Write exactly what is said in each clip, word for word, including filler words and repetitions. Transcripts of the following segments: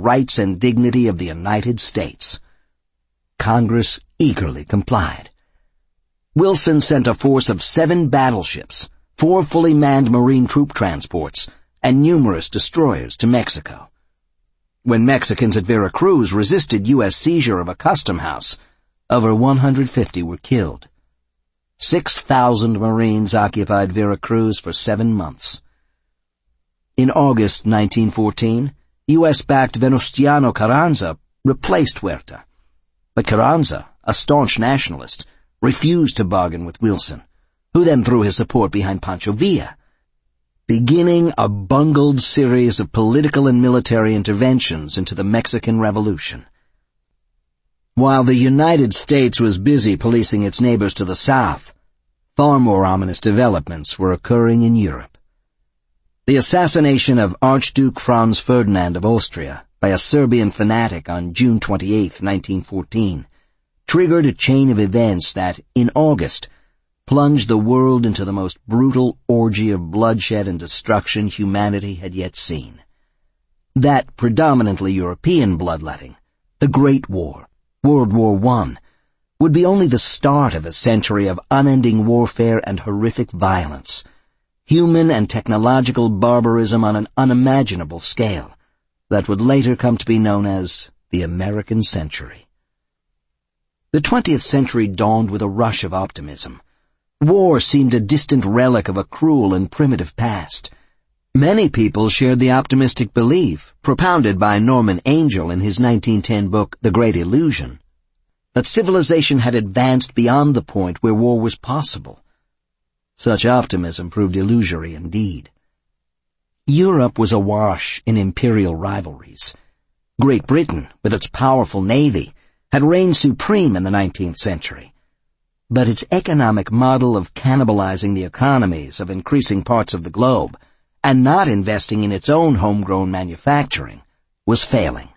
rights and dignity of the United States. Congress eagerly complied. Wilson sent a force of seven battleships, four fully manned marine troop transports, and numerous destroyers to Mexico. When Mexicans at Veracruz resisted U S seizure of a custom house, over one hundred fifty were killed. Six thousand Marines occupied Veracruz for seven months. In August nineteen fourteen, U S-backed Venustiano Carranza replaced Huerta. But Carranza, a staunch nationalist, refused to bargain with Wilson, who then threw his support behind Pancho Villa, beginning a bungled series of political and military interventions into the Mexican Revolution. While the United States was busy policing its neighbors to the south, far more ominous developments were occurring in Europe. The assassination of Archduke Franz Ferdinand of Austria by a Serbian fanatic on June twenty-eighth, nineteen fourteen, triggered a chain of events that, in August, plunged the world into the most brutal orgy of bloodshed and destruction humanity had yet seen. That predominantly European bloodletting, the Great War, World War One, would be only the start of a century of unending warfare and horrific violence, human and technological barbarism on an unimaginable scale, that would later come to be known as the American Century. The twentieth century dawned with a rush of optimism. War seemed a distant relic of a cruel and primitive past. Many people shared the optimistic belief, propounded by Norman Angell in his nineteen ten book The Great Illusion, that civilization had advanced beyond the point where war was possible. Such optimism proved illusory indeed. Europe was awash in imperial rivalries. Great Britain, with its powerful navy, had reigned supreme in the nineteenth century. But its economic model of cannibalizing the economies of increasing parts of the globe and not investing in its own homegrown manufacturing was failing.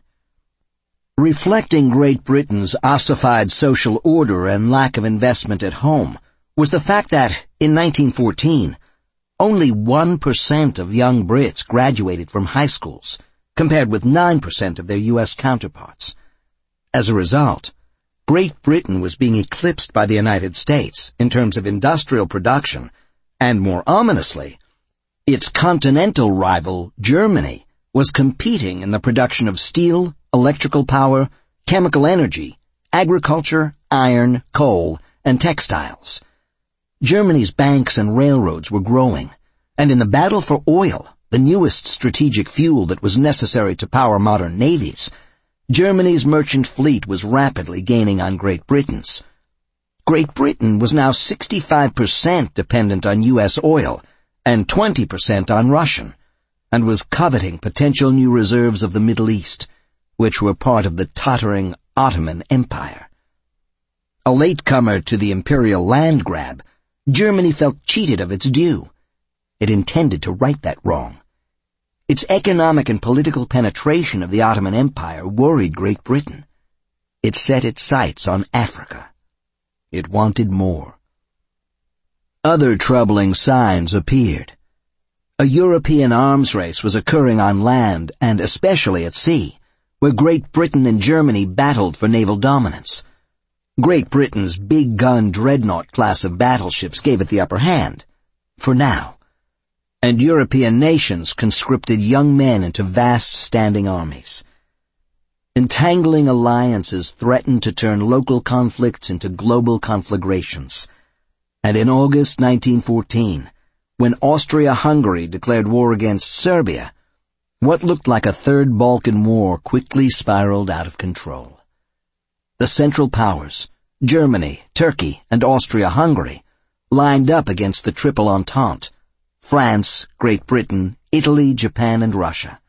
Reflecting Great Britain's ossified social order and lack of investment at home was the fact that, in nineteen fourteen, only one percent of young Brits graduated from high schools, compared with nine percent of their U S counterparts. As a result, Great Britain was being eclipsed by the United States in terms of industrial production, and more ominously, its continental rival, Germany, was competing in the production of steel, electrical power, chemical energy, agriculture, iron, coal, and textiles. Germany's banks and railroads were growing, and in the battle for oil, the newest strategic fuel that was necessary to power modern navies, Germany's merchant fleet was rapidly gaining on Great Britain's. Great Britain was now sixty-five percent dependent on U S oil and twenty percent on Russian, and was coveting potential new reserves of the Middle East, which were part of the tottering Ottoman Empire. A latecomer to the imperial land grab, Germany felt cheated of its due. It intended to right that wrong. Its economic and political penetration of the Ottoman Empire worried Great Britain. It set its sights on Africa. It wanted more. Other troubling signs appeared. A European arms race was occurring on land and especially at sea, where Great Britain and Germany battled for naval dominance. Great Britain's big-gun dreadnought class of battleships gave it the upper hand, for now, and European nations conscripted young men into vast standing armies. Entangling alliances threatened to turn local conflicts into global conflagrations. And in August nineteen fourteen, when Austria-Hungary declared war against Serbia, what looked like a third Balkan War quickly spiraled out of control. The Central Powers, Germany, Turkey, and Austria-Hungary, lined up against the Triple Entente, France, Great Britain, Italy, Japan, and Russia.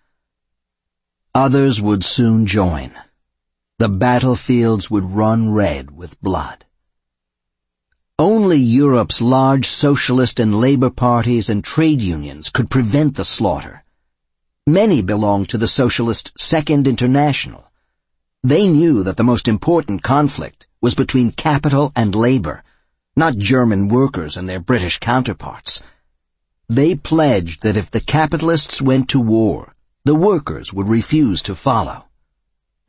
Others would soon join. The battlefields would run red with blood. Only Europe's large socialist and labor parties and trade unions could prevent the slaughter. Many belonged to the socialist Second International. They knew that the most important conflict was between capital and labor, not German workers and their British counterparts. They pledged that if the capitalists went to war, the workers would refuse to follow.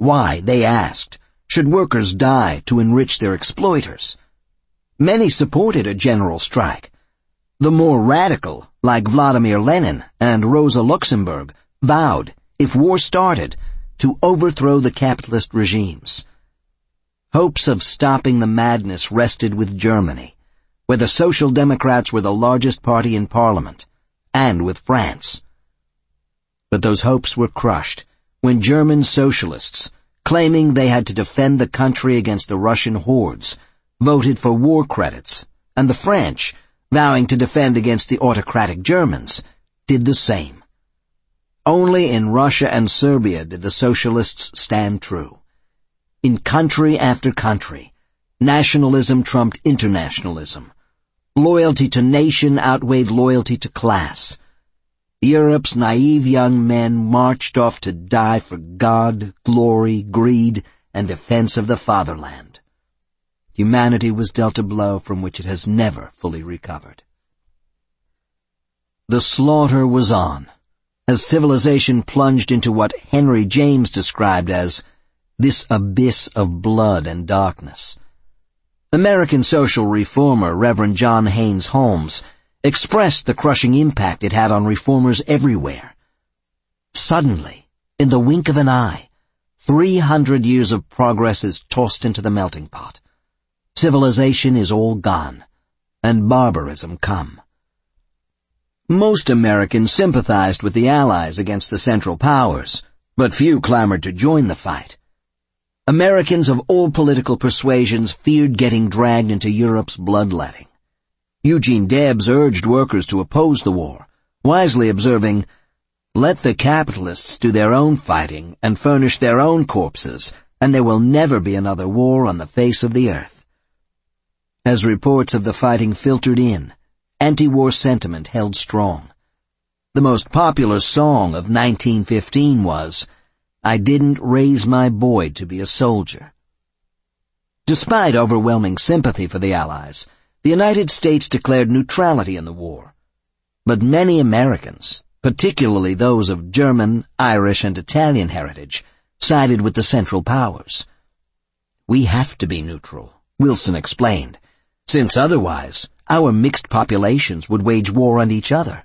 Why, they asked, should workers die to enrich their exploiters? Many supported a general strike. The more radical, like Vladimir Lenin and Rosa Luxemburg, vowed, if war started, to overthrow the capitalist regimes. Hopes of stopping the madness rested with Germany, where the Social Democrats were the largest party in Parliament, and with France. But those hopes were crushed when German socialists, claiming they had to defend the country against the Russian hordes, voted for war credits, and the French, vowing to defend against the autocratic Germans, did the same. Only in Russia and Serbia did the socialists stand true. In country after country, nationalism trumped internationalism. Loyalty to nation outweighed loyalty to class. Europe's naive young men marched off to die for God, glory, greed, and defense of the fatherland. Humanity was dealt a blow from which it has never fully recovered. The slaughter was on, as civilization plunged into what Henry James described as this abyss of blood and darkness. American social reformer Reverend John Haynes Holmes expressed the crushing impact it had on reformers everywhere. Suddenly, in the wink of an eye, three hundred years of progress is tossed into the melting pot. Civilization is all gone, and barbarism come. Most Americans sympathized with the Allies against the Central Powers, but few clamored to join the fight. Americans of all political persuasions feared getting dragged into Europe's bloodletting. Eugene Debs urged workers to oppose the war, wisely observing, "Let the capitalists do their own fighting and furnish their own corpses, and there will never be another war on the face of the earth." As reports of the fighting filtered in, anti-war sentiment held strong. The most popular song of nineteen fifteen was, "I didn't raise my boy to be a soldier." Despite overwhelming sympathy for the Allies, the United States declared neutrality in the war. But many Americans, particularly those of German, Irish, and Italian heritage, sided with the Central Powers. "We have to be neutral," Wilson explained, "since otherwise our mixed populations would wage war on each other."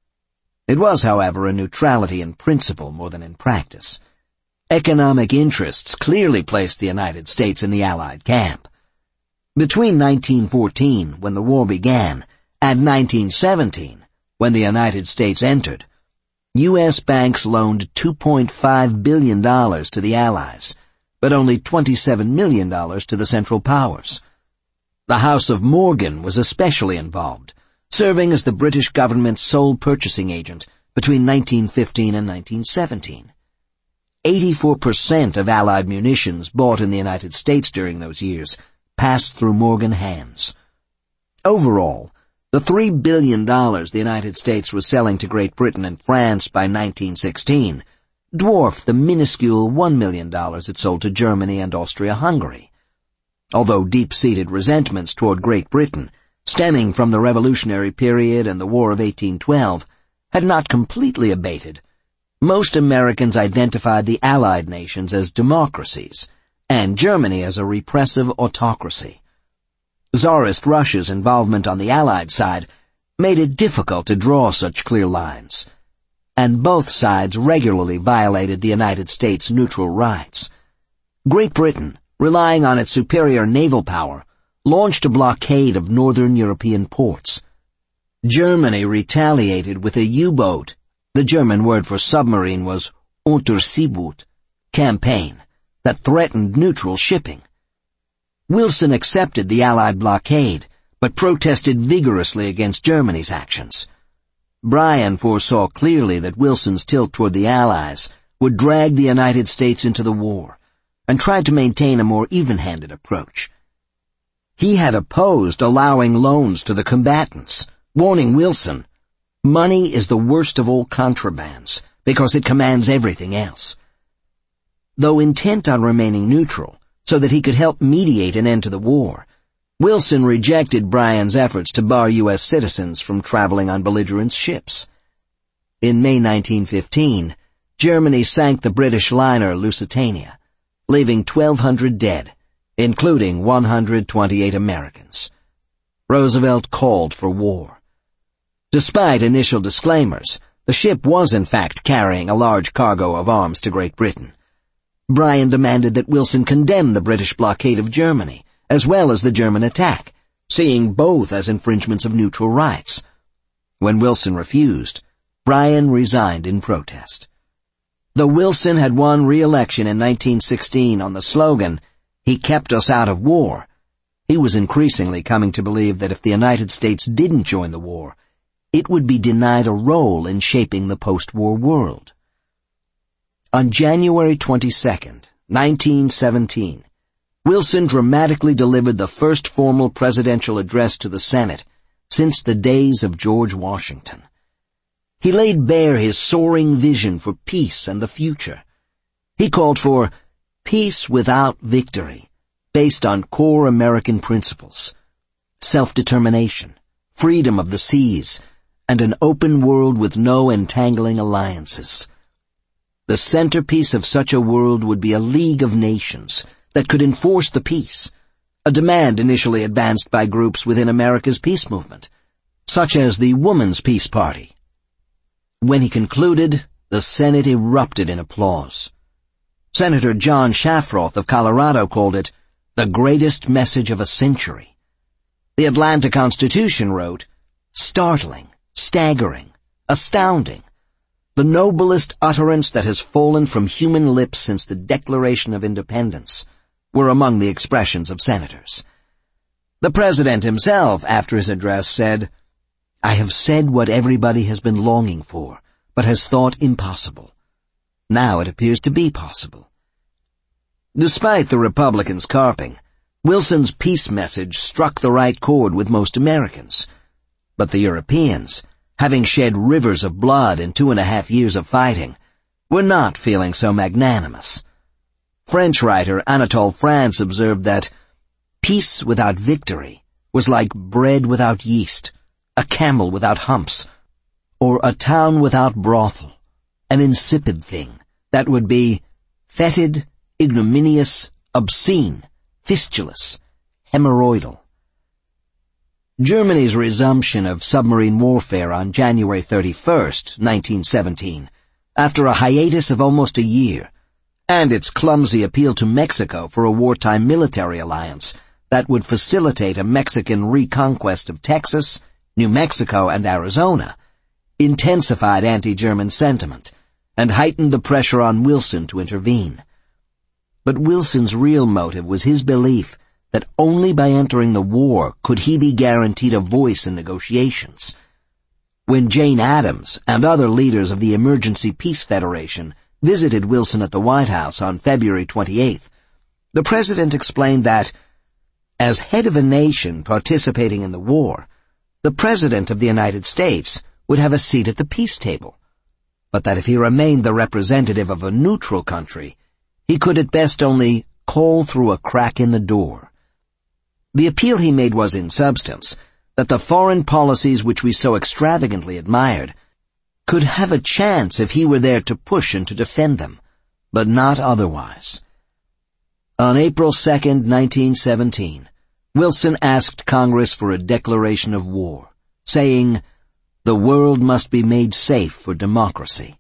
It was, however, a neutrality in principle more than in practice. Economic interests clearly placed the United States in the Allied camp. Between nineteen fourteen, when the war began, and nineteen seventeen, when the United States entered, U S banks loaned two point five billion dollars to the Allies, but only twenty-seven million dollars to the Central Powers. The House of Morgan was especially involved, serving as the British government's sole purchasing agent between nineteen fifteen and nineteen seventeen. eighty-four percent of Allied munitions bought in the United States during those years passed through Morgan hands. Overall, the three billion dollars the United States was selling to Great Britain and France by nineteen sixteen dwarfed the minuscule one million dollars it sold to Germany and Austria-Hungary. Although deep-seated resentments toward Great Britain, stemming from the Revolutionary period and the War of eighteen twelve, had not completely abated, most Americans identified the Allied nations as democracies, and Germany as a repressive autocracy. Tsarist Russia's involvement on the Allied side made it difficult to draw such clear lines, and both sides regularly violated the United States' neutral rights. Great Britain, relying on its superior naval power, launched a blockade of northern European ports. Germany retaliated with a U-boat, the German word for submarine was Unterseeboot, campaign that threatened neutral shipping. Wilson accepted the Allied blockade, but protested vigorously against Germany's actions. Bryan foresaw clearly that Wilson's tilt toward the Allies would drag the United States into the war, and tried to maintain a more even-handed approach. He had opposed allowing loans to the combatants, warning Wilson, "Money is the worst of all contrabands, because it commands everything else." Though intent on remaining neutral, so that he could help mediate an end to the war, Wilson rejected Bryan's efforts to bar U S citizens from traveling on belligerent ships. In May nineteen fifteen, Germany sank the British liner Lusitania, leaving twelve hundred dead, including one hundred twenty-eight Americans. Roosevelt called for war. Despite initial disclaimers, the ship was in fact carrying a large cargo of arms to Great Britain. Bryan demanded that Wilson condemn the British blockade of Germany, as well as the German attack, seeing both as infringements of neutral rights. When Wilson refused, Bryan resigned in protest. Though Wilson had won re-election in nineteen sixteen on the slogan, "He kept us out of war," he was increasingly coming to believe that if the United States didn't join the war, it would be denied a role in shaping the post-war world. On January twenty-second, nineteen seventeen, Wilson dramatically delivered the first formal presidential address to the Senate since the days of George Washington. He laid bare his soaring vision for peace and the future. He called for peace without victory, based on core American principles: self-determination, freedom of the seas, and an open world with no entangling alliances. The centerpiece of such a world would be a League of Nations that could enforce the peace, a demand initially advanced by groups within America's peace movement, such as the Woman's Peace Party. When he concluded, the Senate erupted in applause. Senator John Shafroth of Colorado called it the greatest message of a century. The Atlanta Constitution wrote, "Startling, staggering, astounding, the noblest utterance that has fallen from human lips since the Declaration of Independence," were among the expressions of senators. The president himself, after his address, said, "I have said what everybody has been longing for, but has thought impossible. Now it appears to be possible." Despite the Republicans' carping, Wilson's peace message struck the right chord with most Americans. But the Europeans, having shed rivers of blood in two and a half years of fighting, were not feeling so magnanimous. French writer Anatole France observed that peace without victory was like bread without yeast, a camel without humps, or a town without brothel, an insipid thing that would be fetid, ignominious, obscene, fistulous, hemorrhoidal. Germany's resumption of submarine warfare on January thirty-first, nineteen seventeen, after a hiatus of almost a year, and its clumsy appeal to Mexico for a wartime military alliance that would facilitate a Mexican reconquest of Texas, New Mexico, and Arizona, intensified anti-German sentiment and heightened the pressure on Wilson to intervene. But Wilson's real motive was his belief that only by entering the war could he be guaranteed a voice in negotiations. When Jane Addams and other leaders of the Emergency Peace Federation visited Wilson at the White House on February twenty-eighth, the president explained that, as head of a nation participating in the war, the President of the United States would have a seat at the peace table, but that if he remained the representative of a neutral country, he could at best only call through a crack in the door. The appeal he made was, in substance, that the foreign policies which we so extravagantly admired could have a chance if he were there to push and to defend them, but not otherwise. On April second, nineteen seventeen, Wilson asked Congress for a declaration of war, saying, "The world must be made safe for democracy."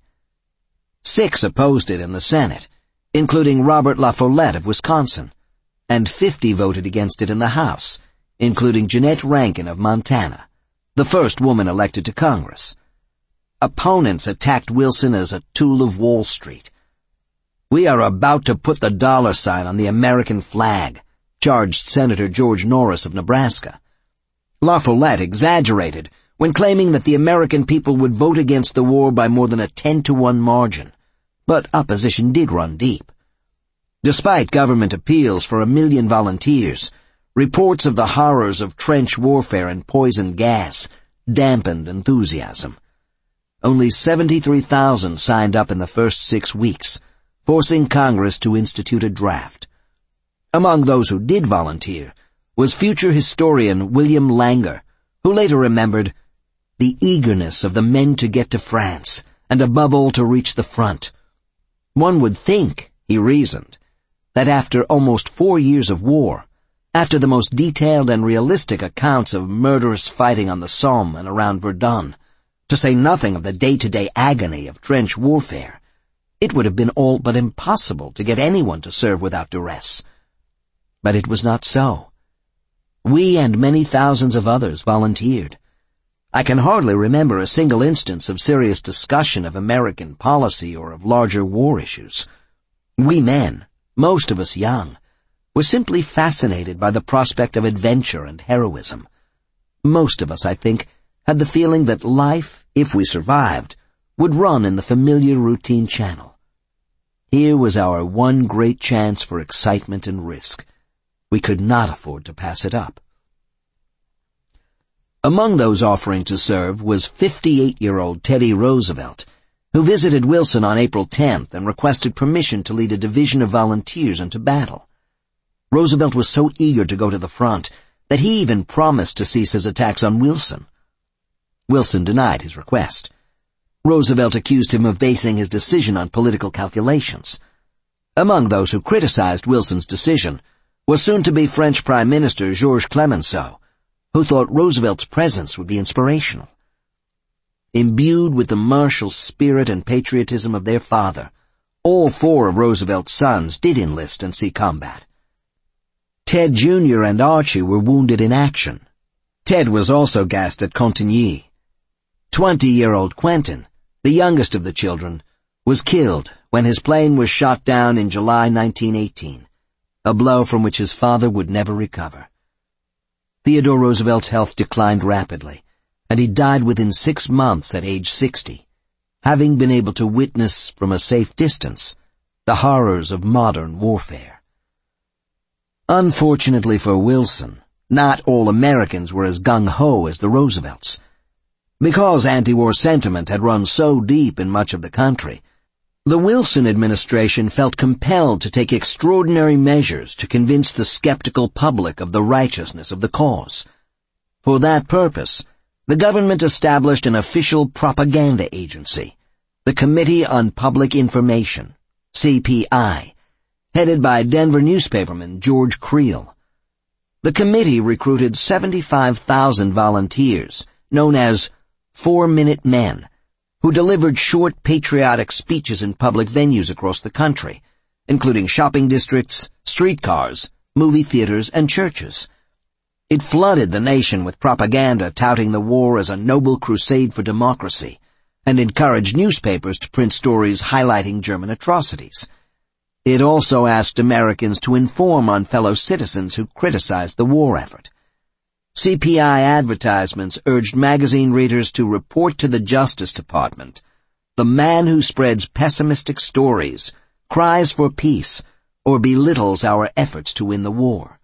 Six opposed it in the Senate, including Robert La Follette of Wisconsin, and fifty voted against it in the House, including Jeannette Rankin of Montana, the first woman elected to Congress. Opponents attacked Wilson as a tool of Wall Street. "We are about to put the dollar sign on the American flag," charged Senator George Norris of Nebraska. La Follette exaggerated when claiming that the American people would vote against the war by more than a ten to one margin, but opposition did run deep. Despite government appeals for a million volunteers, reports of the horrors of trench warfare and poison gas dampened enthusiasm. Only seventy-three thousand signed up in the first six weeks, forcing Congress to institute a draft. Among those who did volunteer was future historian William Langer, who later remembered the eagerness of the men to get to France, and above all to reach the front. One would think, he reasoned, that after almost four years of war, after the most detailed and realistic accounts of murderous fighting on the Somme and around Verdun, to say nothing of the day-to-day agony of trench warfare, it would have been all but impossible to get anyone to serve without duress. But it was not so. We and many thousands of others volunteered. I can hardly remember a single instance of serious discussion of American policy or of larger war issues. We men, most of us young, were simply fascinated by the prospect of adventure and heroism. Most of us, I think, had the feeling that life, if we survived, would run in the familiar routine channel. Here was our one great chance for excitement and risk. We could not afford to pass it up. Among those offering to serve was fifty-eight-year-old Teddy Roosevelt, who visited Wilson on April tenth and requested permission to lead a division of volunteers into battle. Roosevelt was so eager to go to the front that he even promised to cease his attacks on Wilson. Wilson denied his request. Roosevelt accused him of basing his decision on political calculations. Among those who criticized Wilson's decision was soon-to-be French Prime Minister Georges Clemenceau, who thought Roosevelt's presence would be inspirational. Imbued with the martial spirit and patriotism of their father, all four of Roosevelt's sons did enlist and see combat. Ted Junior and Archie were wounded in action. Ted was also gassed at Cantigny. Twenty-year-old Quentin, the youngest of the children, was killed when his plane was shot down in July nineteen eighteen, a blow from which his father would never recover. Theodore Roosevelt's health declined rapidly, and he died within six months at age sixty, having been able to witness from a safe distance the horrors of modern warfare. Unfortunately for Wilson, not all Americans were as gung-ho as the Roosevelts. Because anti-war sentiment had run so deep in much of the country, the Wilson administration felt compelled to take extraordinary measures to convince the skeptical public of the righteousness of the cause. For that purpose, the government established an official propaganda agency, the Committee on Public Information, C P I, headed by Denver newspaperman George Creel. The committee recruited seventy-five thousand volunteers, known as Four-Minute Men, who delivered short patriotic speeches in public venues across the country, including shopping districts, streetcars, movie theaters, and churches. It flooded the nation with propaganda touting the war as a noble crusade for democracy, and encouraged newspapers to print stories highlighting German atrocities. It also asked Americans to inform on fellow citizens who criticized the war effort. C P I advertisements urged magazine readers to report to the Justice Department, the man who spreads pessimistic stories, cries for peace, or belittles our efforts to win the war.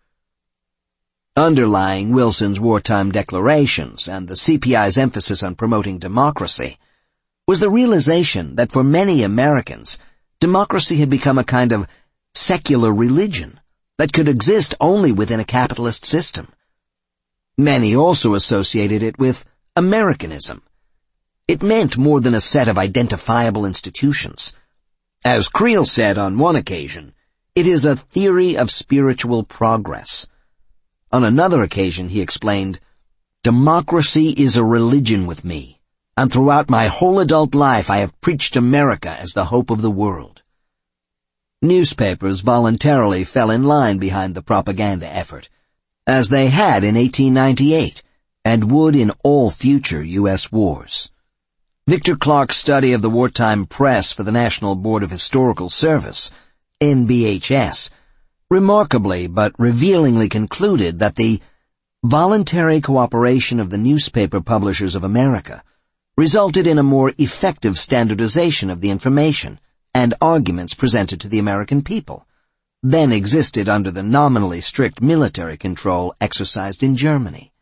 Underlying Wilson's wartime declarations and the C P I's emphasis on promoting democracy was the realization that for many Americans, democracy had become a kind of secular religion that could exist only within a capitalist system. Many also associated it with Americanism. It meant more than a set of identifiable institutions. As Creel said on one occasion, it is a theory of spiritual progress. On another occasion he explained, "Democracy is a religion with me, and throughout my whole adult life I have preached America as the hope of the world." Newspapers voluntarily fell in line behind the propaganda effort, as they had in eighteen ninety-eight, and would in all future U S wars. Victor Clark's study of the wartime press for the National Board of Historical Service, N B H S, remarkably but revealingly concluded that the voluntary cooperation of the newspaper publishers of America resulted in a more effective standardization of the information and arguments presented to the American people than existed under the nominally strict military control exercised in Germany.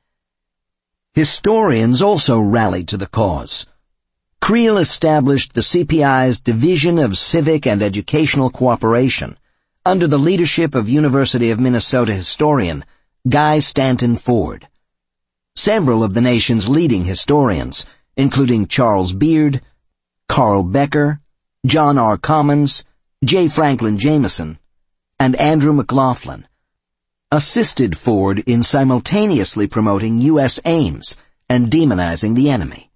Historians also rallied to the cause. Creel established the C P I's Division of Civic and Educational Cooperation under the leadership of University of Minnesota historian Guy Stanton Ford. Several of the nation's leading historians, including Charles Beard, Carl Becker, John R. Commons, J. Franklin Jameson, and Andrew McLaughlin, assisted Ford in simultaneously promoting U S aims and demonizing the enemy.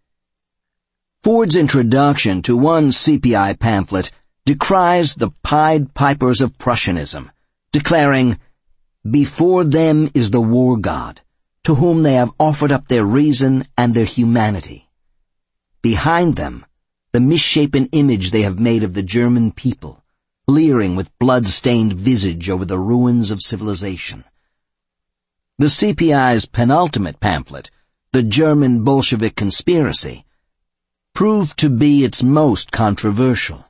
Ford's introduction to one C P I pamphlet decries the Pied Pipers of Prussianism, declaring, "Before them is the war god, to whom they have offered up their reason and their humanity. Behind them, the misshapen image they have made of the German people, leering with blood-stained visage over the ruins of civilization." The C P I's penultimate pamphlet, The German Bolshevik Conspiracy, proved to be its most controversial.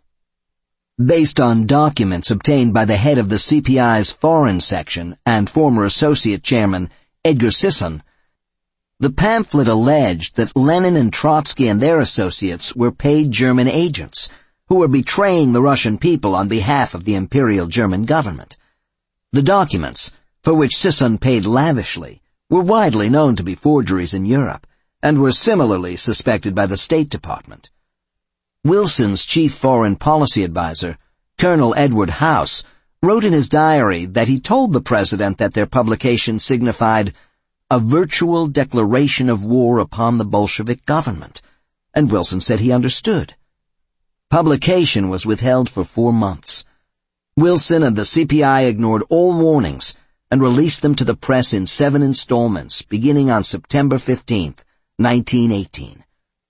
Based on documents obtained by the head of the C P I's foreign section and former associate chairman Edgar Sisson, the pamphlet alleged that Lenin and Trotsky and their associates were paid German agents who were betraying the Russian people on behalf of the Imperial German government. The documents, for which Sisson paid lavishly, were widely known to be forgeries in Europe and were similarly suspected by the State Department. Wilson's chief foreign policy advisor, Colonel Edward House, wrote in his diary that he told the president that their publication signified a virtual declaration of war upon the Bolshevik government, and Wilson said he understood. Publication was withheld for four months. Wilson and the C P I ignored all warnings and released them to the press in seven installments beginning on September fifteenth, nineteen eighteen.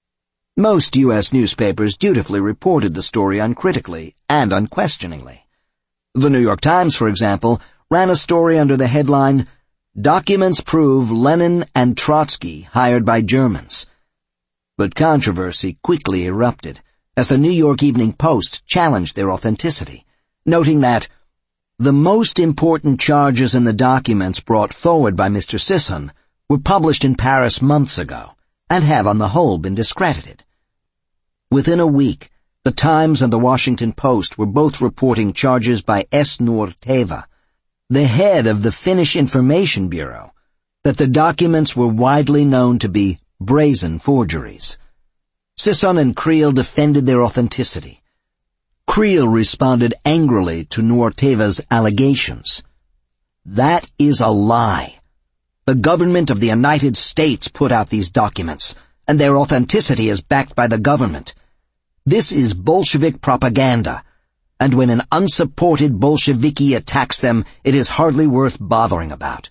Most U S newspapers dutifully reported the story uncritically and unquestioningly. The New York Times, for example, ran a story under the headline, "Documents Prove Lenin and Trotsky Hired by Germans." But controversy quickly erupted as the New York Evening Post challenged their authenticity, noting that the most important charges in the documents brought forward by Mister Sisson were published in Paris months ago and have on the whole been discredited. Within a week, the Times and the Washington Post were both reporting charges by S. Nuorteva, the head of the Finnish Information Bureau, that the documents were widely known to be brazen forgeries. Sisson and Creel defended their authenticity. Creel responded angrily to Nuorteva's allegations. "That is a lie. The government of the United States put out these documents, and their authenticity is backed by the government. This is Bolshevik propaganda, and when an unsupported Bolsheviki attacks them, it is hardly worth bothering about."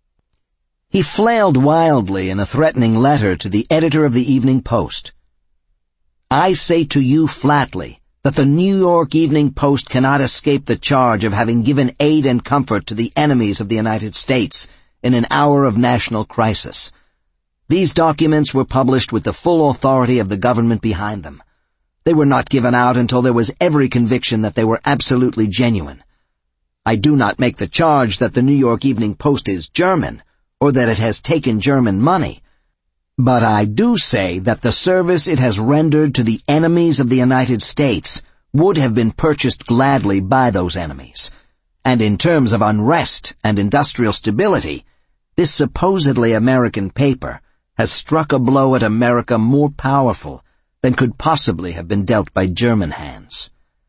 He flailed wildly in a threatening letter to the editor of the Evening Post. "I say to you flatly that the New York Evening Post cannot escape the charge of having given aid and comfort to the enemies of the United States in an hour of national crisis. These documents were published with the full authority of the government behind them. They were not given out until there was every conviction that they were absolutely genuine. I do not make the charge that the New York Evening Post is German, or that it has taken German money, but I do say that the service it has rendered to the enemies of the United States would have been purchased gladly by those enemies, and in terms of unrest and industrial stability, this supposedly American paper has struck a blow at America more powerful than could possibly have been dealt by German hands."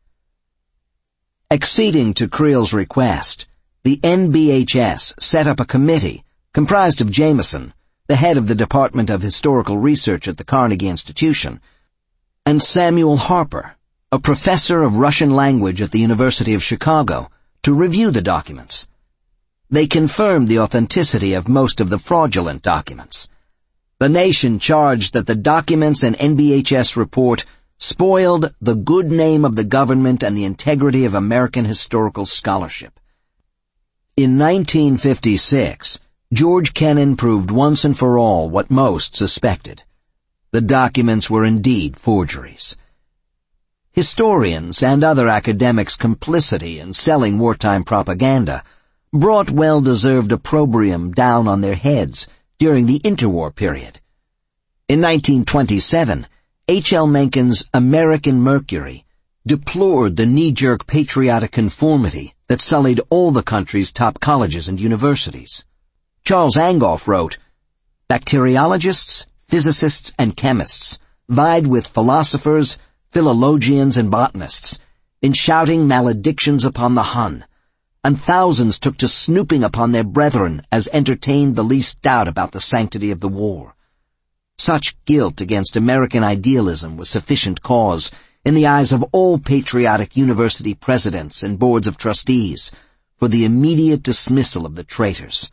Acceding to Creel's request, the N B H S set up a committee comprised of Jameson, the head of the Department of Historical Research at the Carnegie Institution, and Samuel Harper, a professor of Russian language at the University of Chicago, to review the documents. They confirmed the authenticity of most of the fraudulent documents. The Nation charged that the documents and N B H S report spoiled the good name of the government and the integrity of American historical scholarship. In nineteen fifty-six, George Kennan proved once and for all what most suspected. The documents were indeed forgeries. Historians and other academics' complicity in selling wartime propaganda brought well-deserved opprobrium down on their heads during the interwar period. In nineteen twenty-seven, H L Mencken's American Mercury deplored the knee-jerk patriotic conformity that sullied all the country's top colleges and universities. Charles Angoff wrote, "Bacteriologists, physicists, and chemists vied with philosophers, philologians, and botanists in shouting maledictions upon the Hun, and thousands took to snooping upon their brethren as entertained the least doubt about the sanctity of the war. Such guilt against American idealism was sufficient cause, in the eyes of all patriotic university presidents and boards of trustees, for the immediate dismissal of the traitors.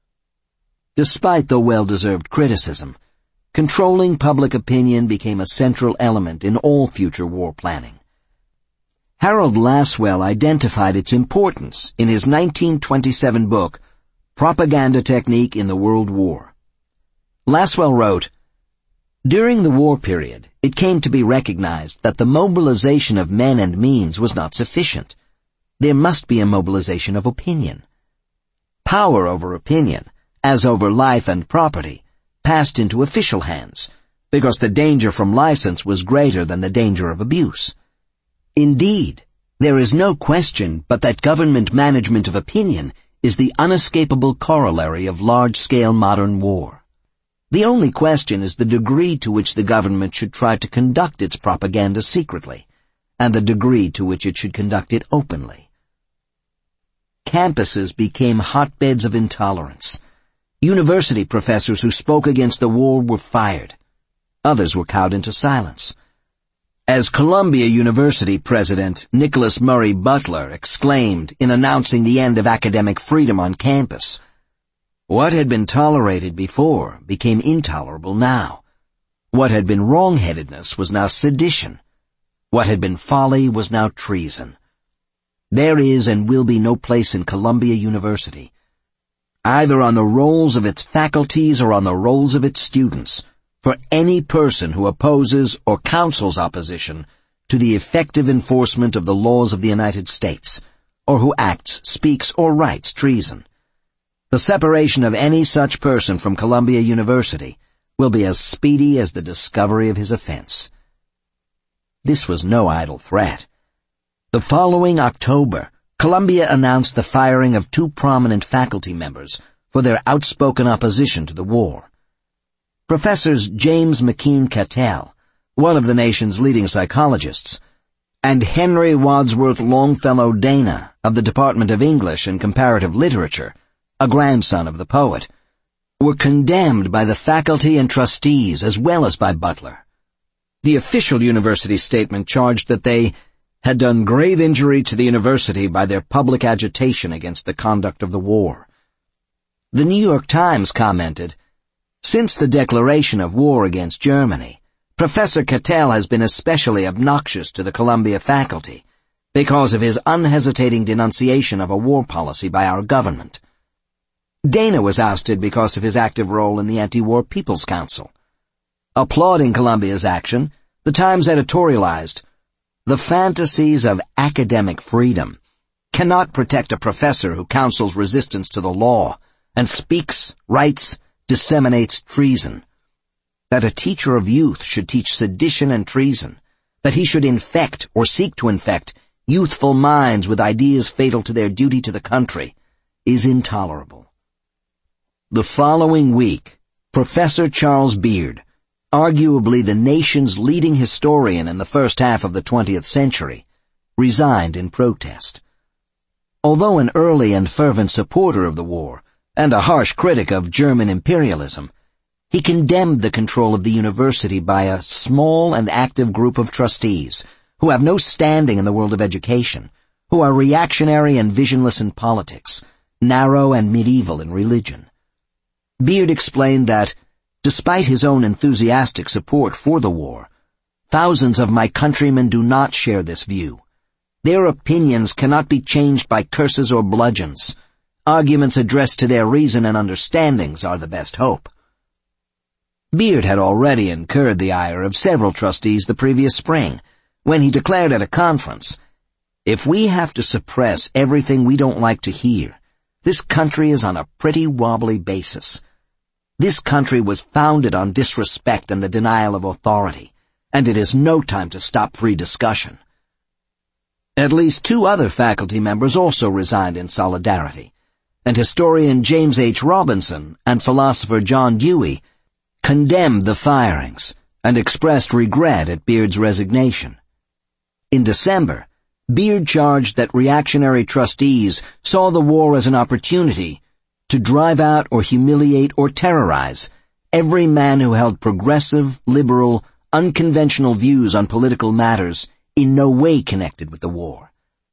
Despite the well-deserved criticism, controlling public opinion became a central element in all future war planning. Harold Lasswell identified its importance in his nineteen twenty-seven book, Propaganda Technique in the World War. Lasswell wrote, "During the war period, it came to be recognized that the mobilization of men and means was not sufficient. There must be a mobilization of opinion. Power over opinion, as over life and property, passed into official hands, because the danger from license was greater than the danger of abuse. Indeed, there is no question but that government management of opinion is the unescapable corollary of large-scale modern war. The only question is the degree to which the government should try to conduct its propaganda secretly, and the degree to which it should conduct it openly." Campuses became hotbeds of intolerance. University professors who spoke against the war were fired. Others were cowed into silence. As Columbia University President Nicholas Murray Butler exclaimed in announcing the end of academic freedom on campus, "What had been tolerated before became intolerable now. What had been wrong-headedness was now sedition. What had been folly was now treason. There is and will be no place in Columbia University, either on the rolls of its faculties or on the rolls of its students, for any person who opposes or counsels opposition to the effective enforcement of the laws of the United States, or who acts, speaks, or writes treason. The separation of any such person from Columbia University will be as speedy as the discovery of his offense." This was no idle threat. The following October, Columbia announced the firing of two prominent faculty members for their outspoken opposition to the war. Professors James McKean Cattell, one of the nation's leading psychologists, and Henry Wadsworth Longfellow Dana of the Department of English and Comparative Literature, a grandson of the poet, were condemned by the faculty and trustees as well as by Butler. The official university statement charged that they had done grave injury to the university by their public agitation against the conduct of the war. The New York Times commented, "Since the declaration of war against Germany, Professor Cattell has been especially obnoxious to the Columbia faculty because of his unhesitating denunciation of a war policy by our government." Dana was ousted because of his active role in the anti-war People's Council. Applauding Columbia's action, the Times editorialized, "The fantasies of academic freedom cannot protect a professor who counsels resistance to the law and speaks, writes, disseminates treason. That a teacher of youth should teach sedition and treason, that he should infect or seek to infect youthful minds with ideas fatal to their duty to the country, is intolerable." The following week, Professor Charles Beard, arguably the nation's leading historian in the first half of the twentieth century, resigned in protest. Although an early and fervent supporter of the war, and a harsh critic of German imperialism, he condemned the control of the university by a small and active group of trustees who have no standing in the world of education, who are reactionary and visionless in politics, narrow and medieval in religion. Beard explained that, despite his own enthusiastic support for the war, thousands of my countrymen do not share this view. Their opinions cannot be changed by curses or bludgeons. Arguments addressed to their reason and understandings are the best hope. Beard had already incurred the ire of several trustees the previous spring, when he declared at a conference, "If we have to suppress everything we don't like to hear, this country is on a pretty wobbly basis. This country was founded on disrespect and the denial of authority, and it is no time to stop free discussion." At least two other faculty members also resigned in solidarity, and historian James H. Robinson and philosopher John Dewey condemned the firings and expressed regret at Beard's resignation. In December, Beard charged that reactionary trustees saw the war as an opportunity to drive out or humiliate or terrorize every man who held progressive, liberal, unconventional views on political matters in no way connected with the war.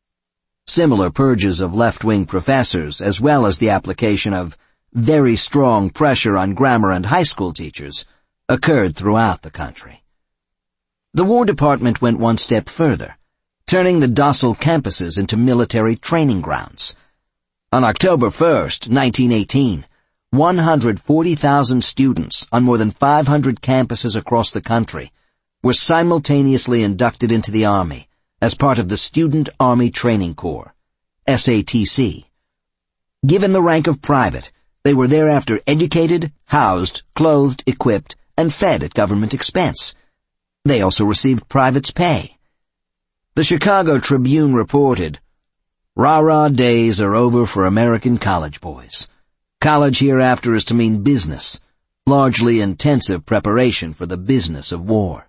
Similar purges of left-wing professors, as well as the application of very strong pressure on grammar and high school teachers, occurred throughout the country. The War Department went one step further, turning the docile campuses into military training grounds. On October first, nineteen eighteen, one hundred forty thousand students on more than five hundred campuses across the country were simultaneously inducted into the Army as part of the Student Army Training Corps, S A T C. Given the rank of private, they were thereafter educated, housed, clothed, equipped, and fed at government expense. They also received private's pay. The Chicago Tribune reported, "Rah-rah days are over for American college boys. College hereafter is to mean business, largely intensive preparation for the business of war."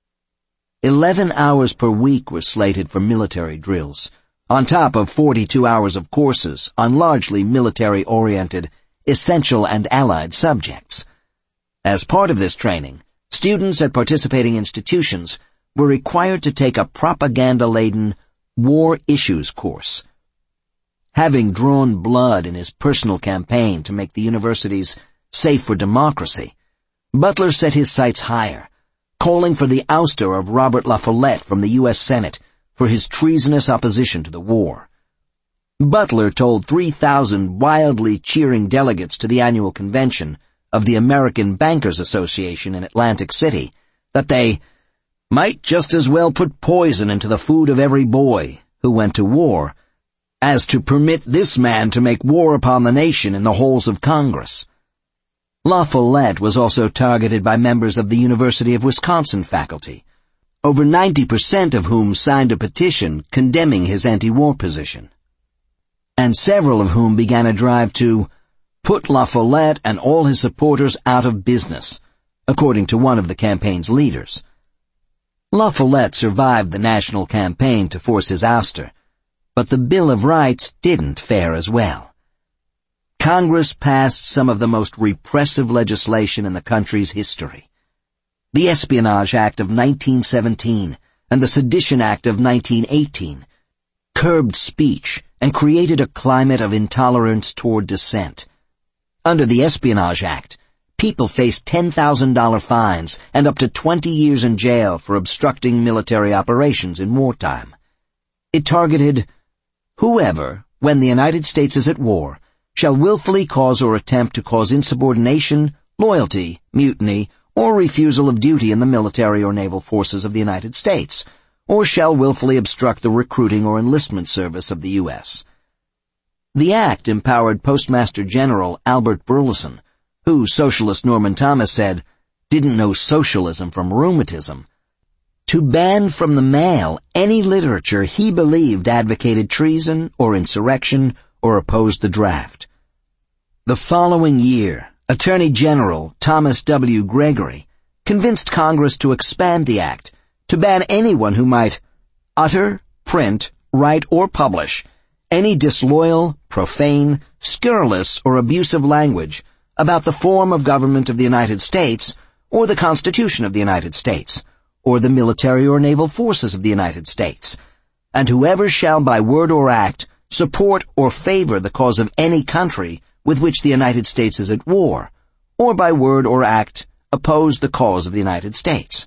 Eleven hours per week were slated for military drills, on top of forty-two hours of courses on largely military-oriented, essential and allied subjects. As part of this training, students at participating institutions were required to take a propaganda-laden war issues course. Having drawn blood in his personal campaign to make the universities safe for democracy, Butler set his sights higher, calling for the ouster of Robert La Follette from the U S Senate for his treasonous opposition to the war. Butler told three thousand wildly cheering delegates to the annual convention of the American Bankers Association in Atlantic City that they might just as well put poison into the food of every boy who went to war as to permit this man to make war upon the nation in the halls of Congress. La Follette was also targeted by members of the University of Wisconsin faculty, over ninety percent of whom signed a petition condemning his anti-war position, and several of whom began a drive to put La Follette and all his supporters out of business, according to one of the campaign's leaders. La Follette survived the national campaign to force his ouster, but the Bill of Rights didn't fare as well. Congress passed some of the most repressive legislation in the country's history. The Espionage Act of nineteen seventeen and the Sedition Act of nineteen eighteen curbed speech and created a climate of intolerance toward dissent. Under the Espionage Act, people faced ten thousand dollars fines and up to twenty years in jail for obstructing military operations in wartime. It targeted whoever, when the United States is at war, shall willfully cause or attempt to cause insubordination, loyalty, mutiny, or refusal of duty in the military or naval forces of the United States, or shall willfully obstruct the recruiting or enlistment service of the U S The act empowered Postmaster General Albert Burleson, who socialist Norman Thomas said didn't know socialism from rheumatism, to ban from the mail any literature he believed advocated treason or insurrection or opposed the draft. The following year, Attorney General Thomas W. Gregory convinced Congress to expand the act to ban anyone who might utter, print, write, or publish any disloyal, profane, scurrilous, or abusive language about the form of government of the United States or the Constitution of the United States or the military or naval forces of the United States, and whoever shall by word or act support or favor the cause of any country with which the United States is at war, or by word or act oppose the cause of the United States.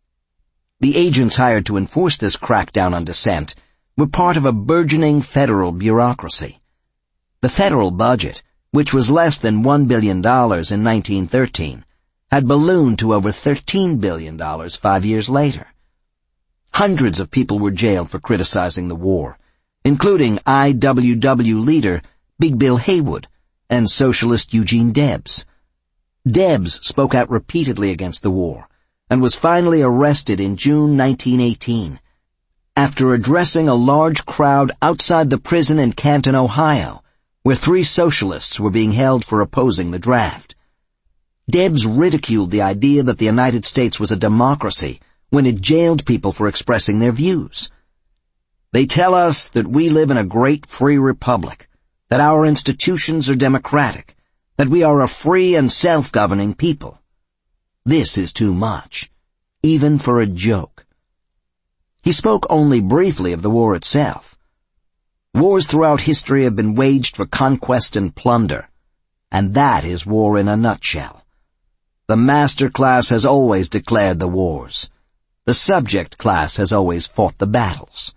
The agents hired to enforce this crackdown on dissent were part of a burgeoning federal bureaucracy. The federal budget, which was less than one billion dollars in nineteen thirteen, had ballooned to over thirteen billion dollars five years later. Hundreds of people were jailed for criticizing the war, including I W W leader Big Bill Haywood and socialist Eugene Debs. Debs spoke out repeatedly against the war and was finally arrested in June nineteen eighteen after addressing a large crowd outside the prison in Canton, Ohio, where three socialists were being held for opposing the draft. Debs ridiculed the idea that the United States was a democracy when it jailed people for expressing their views. They tell us that we live in a great free republic, that our institutions are democratic, that we are a free and self-governing people. This is too much, even for a joke. He spoke only briefly of the war itself. Wars throughout history have been waged for conquest and plunder, and that is war in a nutshell. The master class has always declared the wars. The subject class has always fought the battles.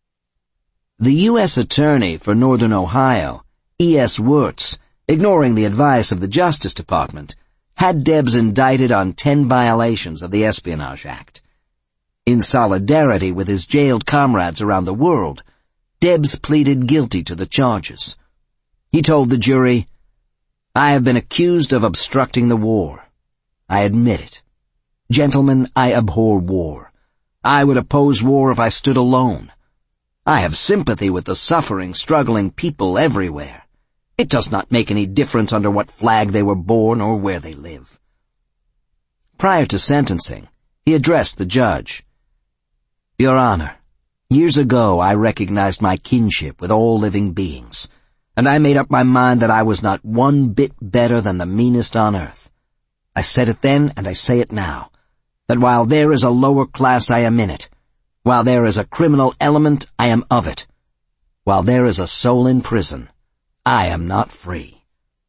The U S Attorney for Northern Ohio, E S Wirtz, ignoring the advice of the Justice Department, had Debs indicted on ten violations of the Espionage Act. In solidarity with his jailed comrades around the world, Debs pleaded guilty to the charges. He told the jury, "I have been accused of obstructing the war. I admit it. Gentlemen, I abhor war. I would oppose war if I stood alone. I have sympathy with the suffering, struggling people everywhere. It does not make any difference under what flag they were born or where they live." Prior to sentencing, he addressed the judge. "Your Honor, years ago I recognized my kinship with all living beings, and I made up my mind that I was not one bit better than the meanest on earth. I said it then, and I say it now, that while there is a lower class, I am in it. While there is a criminal element, I am of it. While there is a soul in prison, I am not free."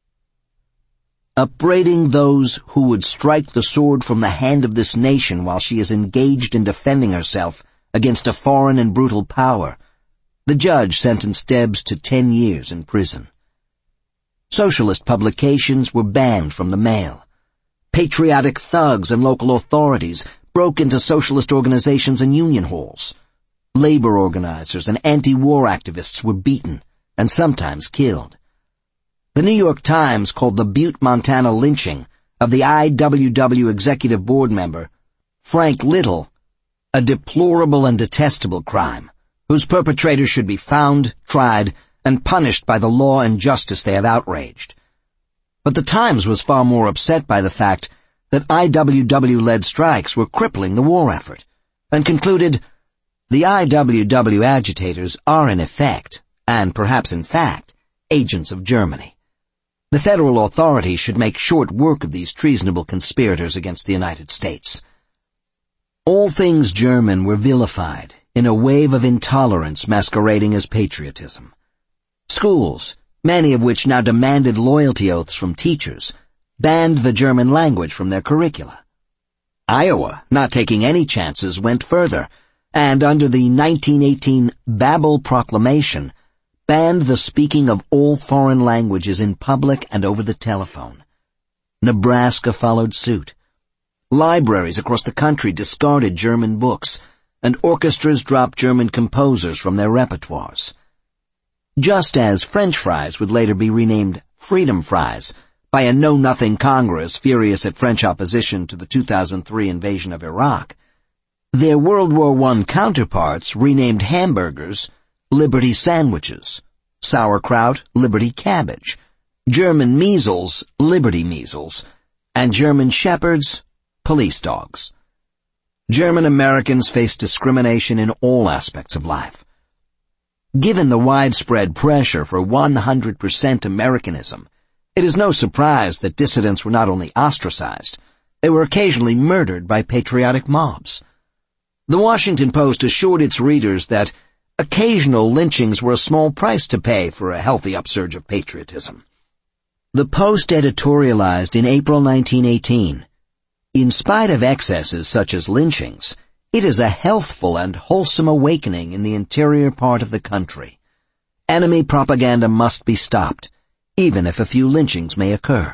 Upbraiding those who would strike the sword from the hand of this nation while she is engaged in defending herself against a foreign and brutal power, the judge sentenced Debs to ten years in prison. Socialist publications were banned from the mail. Patriotic thugs and local authorities broke into socialist organizations and union halls. Labor organizers and anti-war activists were beaten and sometimes killed. The New York Times called the Butte, Montana lynching of the I W W executive board member, Frank Little, a deplorable and detestable crime, whose perpetrators should be found, tried, and punished by the law and justice they have outraged. But the Times was far more upset by the fact that I W W-led strikes were crippling the war effort, and concluded, "The I W W agitators are in effect, and perhaps in fact, agents of Germany. The federal authorities should make short work of these treasonable conspirators against the United States." All things German were vilified in a wave of intolerance masquerading as patriotism. Schools, many of which now demanded loyalty oaths from teachers, banned the German language from their curricula. Iowa, not taking any chances, went further, and under the nineteen eighteen Babel Proclamation, banned the speaking of all foreign languages in public and over the telephone. Nebraska followed suit. Libraries across the country discarded German books, and orchestras dropped German composers from their repertoires. Just as French fries would later be renamed Freedom Fries by a know-nothing Congress furious at French opposition to the two thousand three invasion of Iraq, their World War One counterparts renamed hamburgers Liberty Sandwiches, sauerkraut Liberty Cabbage, German measles Liberty Measles, and German shepherds police dogs. German Americans face discrimination in all aspects of life. Given the widespread pressure for one hundred percent Americanism, it is no surprise that dissidents were not only ostracized, they were occasionally murdered by patriotic mobs. The Washington Post assured its readers that occasional lynchings were a small price to pay for a healthy upsurge of patriotism. The Post editorialized in April nineteen eighteen, "In spite of excesses such as lynchings, it is a healthful and wholesome awakening in the interior part of the country. Enemy propaganda must be stopped, even if a few lynchings may occur."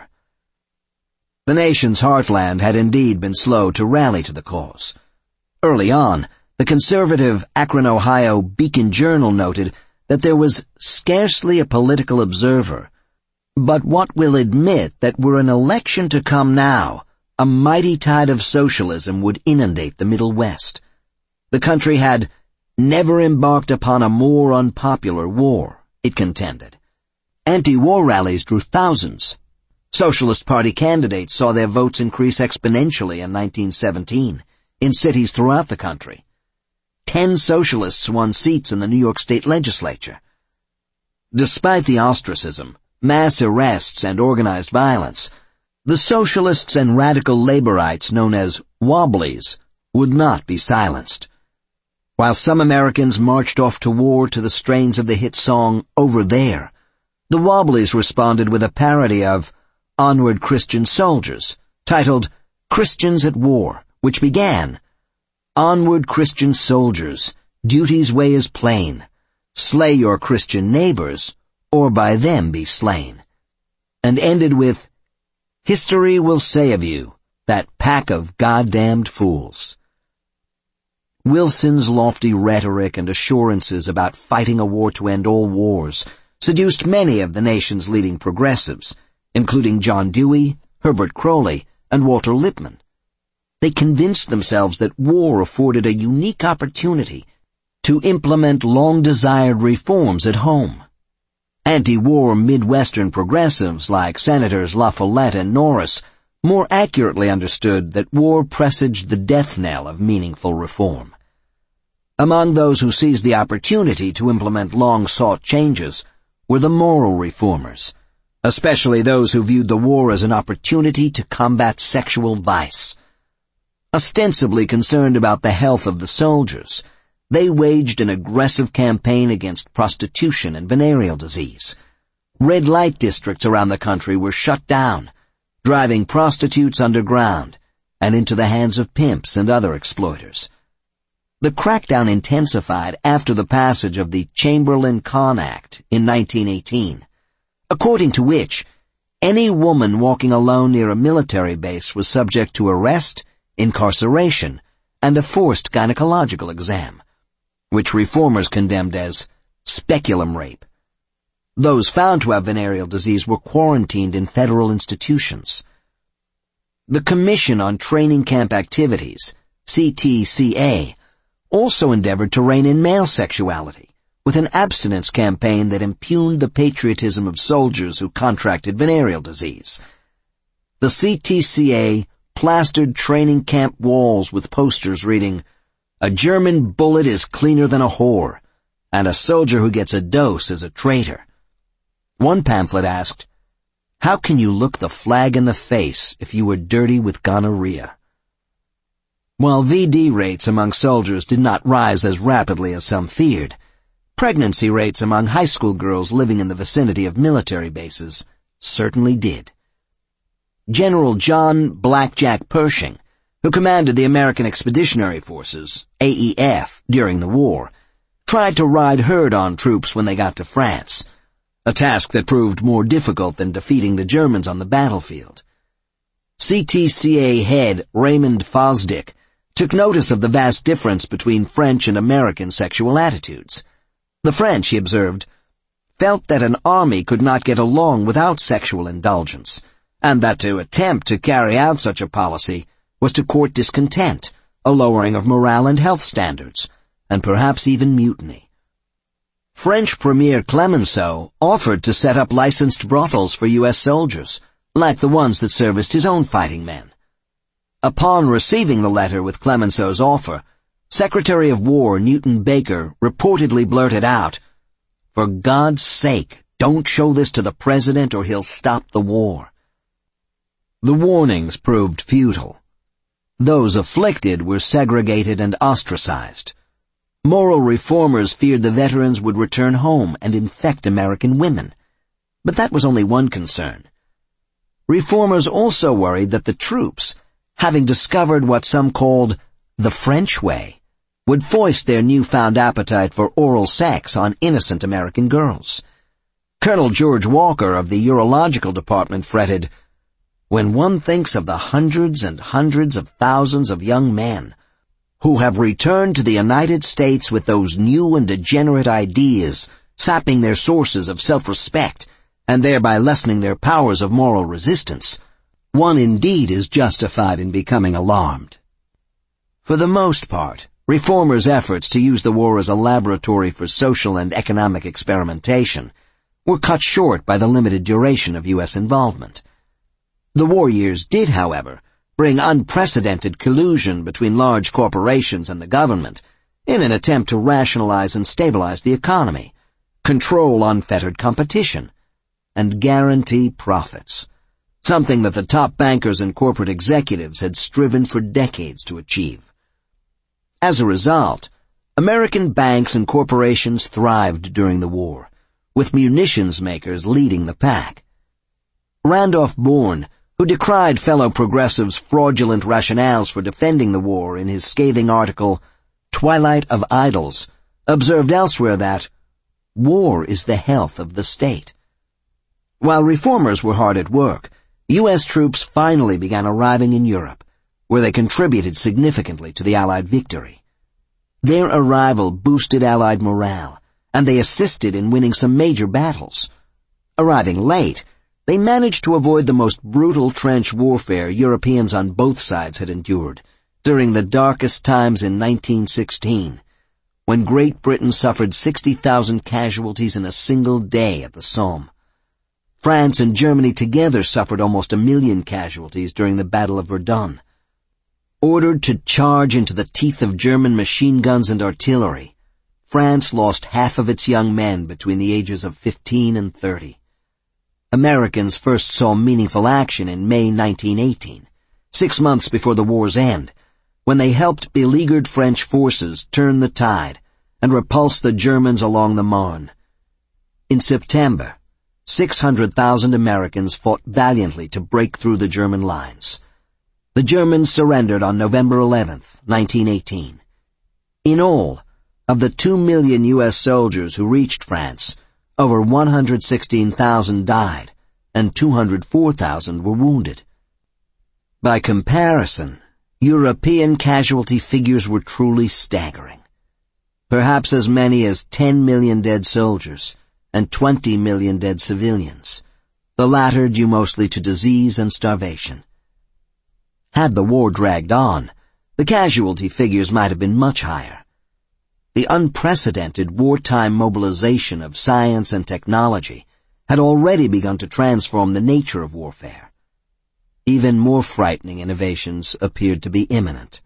The nation's heartland had indeed been slow to rally to the cause. Early on, the conservative Akron, Ohio Beacon Journal noted that there was scarcely a political observer, but what will admit that were an election to come now, a mighty tide of socialism would inundate the Middle West. The country had never embarked upon a more unpopular war, it contended. Anti-war rallies drew thousands. Socialist Party candidates saw their votes increase exponentially in nineteen seventeen in cities throughout the country. ten socialists won seats in the New York State legislature. Despite the ostracism, mass arrests, and organized violence, the socialists and radical laborites known as Wobblies would not be silenced. While some Americans marched off to war to the strains of the hit song Over There, the Wobblies responded with a parody of Onward Christian Soldiers, titled Christians at War, which began, Onward Christian soldiers, duty's way is plain. Slay your Christian neighbors, or by them be slain. And ended with, History will say of you, that pack of goddamned fools. Wilson's lofty rhetoric and assurances about fighting a war to end all wars seduced many of the nation's leading progressives, including John Dewey, Herbert Croly, and Walter Lippmann. They convinced themselves that war afforded a unique opportunity to implement long-desired reforms at home. Anti-war Midwestern progressives like Senators La Follette and Norris more accurately understood that war presaged the death knell of meaningful reform. Among those who seized the opportunity to implement long-sought changes were the moral reformers, especially those who viewed the war as an opportunity to combat sexual vice. Ostensibly concerned about the health of the soldiers, they waged an aggressive campaign against prostitution and venereal disease. Red light districts around the country were shut down, driving prostitutes underground and into the hands of pimps and other exploiters. The crackdown intensified after the passage of the Chamberlain-Cahn Act in nineteen eighteen, according to which any woman walking alone near a military base was subject to arrest, incarceration, and a forced gynecological exam, which reformers condemned as speculum rape. Those found to have venereal disease were quarantined in federal institutions. The Commission on Training Camp Activities, C T C A, also endeavored to rein in male sexuality, with an abstinence campaign that impugned the patriotism of soldiers who contracted venereal disease. The C T C A plastered training camp walls with posters reading, A German bullet is cleaner than a whore, and a soldier who gets a dose is a traitor. One pamphlet asked, How can you look the flag in the face if you were dirty with gonorrhea? While V D rates among soldiers did not rise as rapidly as some feared, pregnancy rates among high school girls living in the vicinity of military bases certainly did. General John Blackjack Pershing, who commanded the American Expeditionary Forces, A E F, during the war, tried to ride herd on troops when they got to France, a task that proved more difficult than defeating the Germans on the battlefield. C T C A head Raymond Fosdick took notice of the vast difference between French and American sexual attitudes. The French, he observed, felt that an army could not get along without sexual indulgence, and that to attempt to carry out such a policy was to court discontent, a lowering of morale and health standards, and perhaps even mutiny. French Premier Clemenceau offered to set up licensed brothels for U S soldiers, like the ones that serviced his own fighting men. Upon receiving the letter with Clemenceau's offer, Secretary of War Newton Baker reportedly blurted out, For God's sake, don't show this to the President or he'll stop the war. The warnings proved futile. Those afflicted were segregated and ostracized. Moral reformers feared the veterans would return home and infect American women. But that was only one concern. Reformers also worried that the troops, having discovered what some called the French way, would foist their newfound appetite for oral sex on innocent American girls. Colonel George Walker of the Urological Department fretted, When one thinks of the hundreds and hundreds of thousands of young men who have returned to the United States with those new and degenerate ideas, sapping their sources of self-respect, and thereby lessening their powers of moral resistance, one indeed is justified in becoming alarmed. For the most part, reformers' efforts to use the war as a laboratory for social and economic experimentation were cut short by the limited duration of U S involvement. The war years did, however, bring unprecedented collusion between large corporations and the government, in an attempt to rationalize and stabilize the economy, control unfettered competition, and guarantee profits, something that the top bankers and corporate executives had striven for decades to achieve. As a result, American banks and corporations thrived during the war, with munitions makers leading the pack. Randolph Bourne, who decried fellow progressives' fraudulent rationales for defending the war in his scathing article, Twilight of Idols, observed elsewhere that war is the health of the state. While reformers were hard at work, U S troops finally began arriving in Europe, where they contributed significantly to the Allied victory. Their arrival boosted Allied morale, and they assisted in winning some major battles. Arriving late, they managed to avoid the most brutal trench warfare Europeans on both sides had endured during the darkest times in nineteen sixteen, when Great Britain suffered sixty thousand casualties in a single day at the Somme. France and Germany together suffered almost a million casualties during the Battle of Verdun. Ordered to charge into the teeth of German machine guns and artillery, France lost half of its young men between the ages of fifteen and thirty. Americans first saw meaningful action in May nineteen eighteen, six months before the war's end, when they helped beleaguered French forces turn the tide and repulse the Germans along the Marne. In September, six hundred thousand Americans fought valiantly to break through the German lines. The Germans surrendered on November eleventh, nineteen eighteen. In all, of the two million U S soldiers who reached France, over one hundred sixteen thousand died, and two hundred four thousand were wounded. By comparison, European casualty figures were truly staggering. Perhaps as many as ten million dead soldiers and twenty million dead civilians, the latter due mostly to disease and starvation. Had the war dragged on, the casualty figures might have been much higher. The unprecedented wartime mobilization of science and technology had already begun to transform the nature of warfare. Even more frightening innovations appeared to be imminent.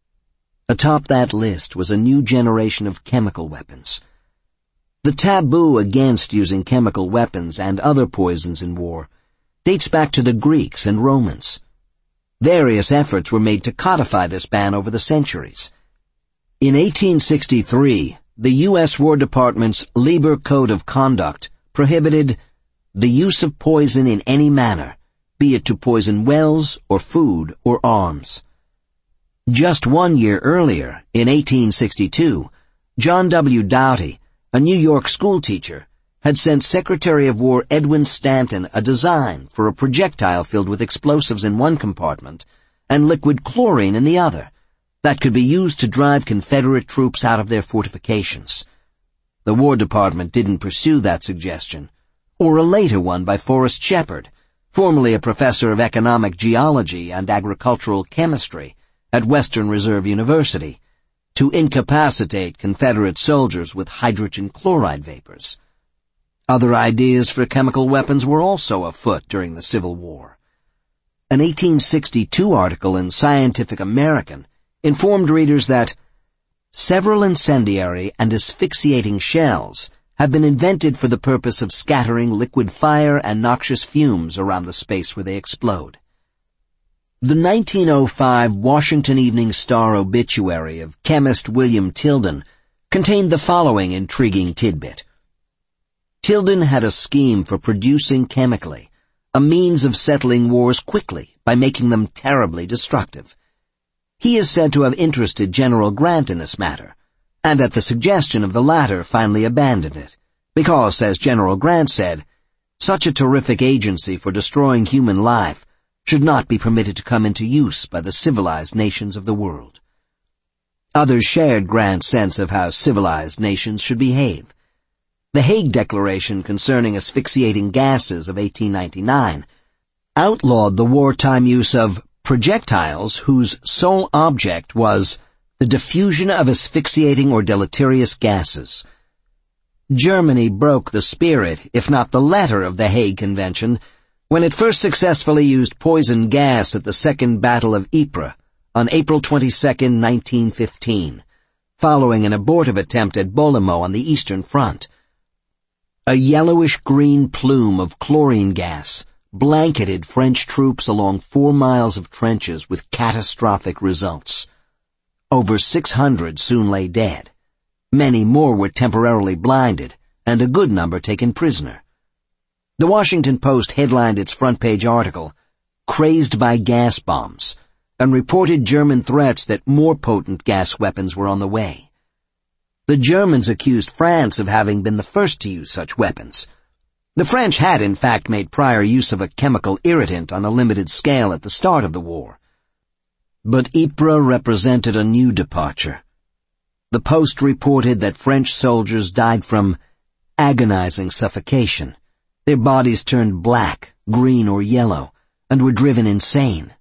Atop that list was a new generation of chemical weapons. The taboo against using chemical weapons and other poisons in war dates back to the Greeks and Romans. Various efforts were made to codify this ban over the centuries. In eighteen sixty-three, the U S War Department's Lieber Code of Conduct prohibited the use of poison in any manner, be it to poison wells or food or arms. Just one year earlier, in eighteen sixty-two, John W. Doughty, a New York schoolteacher, had sent Secretary of War Edwin Stanton a design for a projectile filled with explosives in one compartment and liquid chlorine in the other that could be used to drive Confederate troops out of their fortifications. The War Department didn't pursue that suggestion, or a later one by Forrest Shepard, formerly a professor of economic geology and agricultural chemistry at Western Reserve University, to incapacitate Confederate soldiers with hydrogen chloride vapors. Other ideas for chemical weapons were also afoot during the Civil War. An eighteen sixty-two article in Scientific American informed readers that several incendiary and asphyxiating shells have been invented for the purpose of scattering liquid fire and noxious fumes around the space where they explode. The nineteen oh five Washington Evening Star obituary of chemist William Tilden contained the following intriguing tidbit. Tilden had a scheme for producing chemically a means of settling wars quickly by making them terribly destructive. He is said to have interested General Grant in this matter, and at the suggestion of the latter finally abandoned it, because, as General Grant said, such a terrific agency for destroying human life should not be permitted to come into use by the civilized nations of the world. Others shared Grant's sense of how civilized nations should behave. The Hague Declaration concerning asphyxiating gases of eighteen ninety-nine outlawed the wartime use of projectiles whose sole object was the diffusion of asphyxiating or deleterious gases. Germany broke the spirit, if not the letter, of the Hague Convention when it first successfully used poison gas at the Second Battle of Ypres on April twenty-second, nineteen fifteen, following an abortive attempt at Bolimo on the Eastern Front. A yellowish-green plume of chlorine gas blanketed French troops along four miles of trenches with catastrophic results. Over six hundred soon lay dead. Many more were temporarily blinded, and a good number taken prisoner. The Washington Post headlined its front-page article, "Crazed by Gas Bombs," and reported German threats that more potent gas weapons were on the way. The Germans accused France of having been the first to use such weapons. The French had in fact made prior use of a chemical irritant on a limited scale at the start of the war. But Ypres represented a new departure. The Post reported that French soldiers died from agonizing suffocation. Their bodies turned black, green, or yellow, and were driven insane.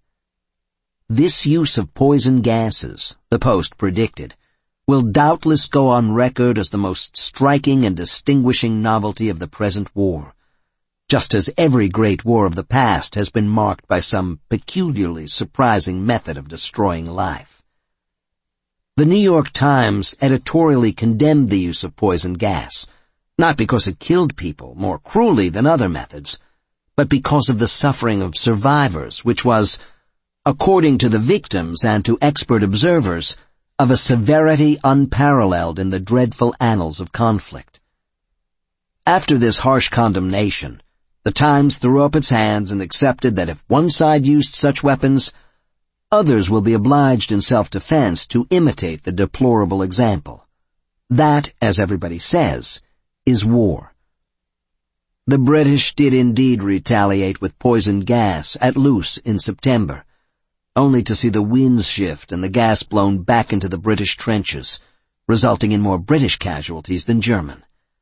This use of poison gases, the Post predicted, will doubtless go on record as the most striking and distinguishing novelty of the present war, just as every great war of the past has been marked by some peculiarly surprising method of destroying life. The New York Times editorially condemned the use of poison gas, not because it killed people more cruelly than other methods, but because of the suffering of survivors, which was, according to the victims and to expert observers, of a severity unparalleled in the dreadful annals of conflict. After this harsh condemnation, the Times threw up its hands and accepted that if one side used such weapons, others will be obliged in self-defense to imitate the deplorable example. That, as everybody says, is war. The British did indeed retaliate with poison gas at Loos in September, only to see the winds shift and the gas blown back into the British trenches, resulting in more British casualties than German.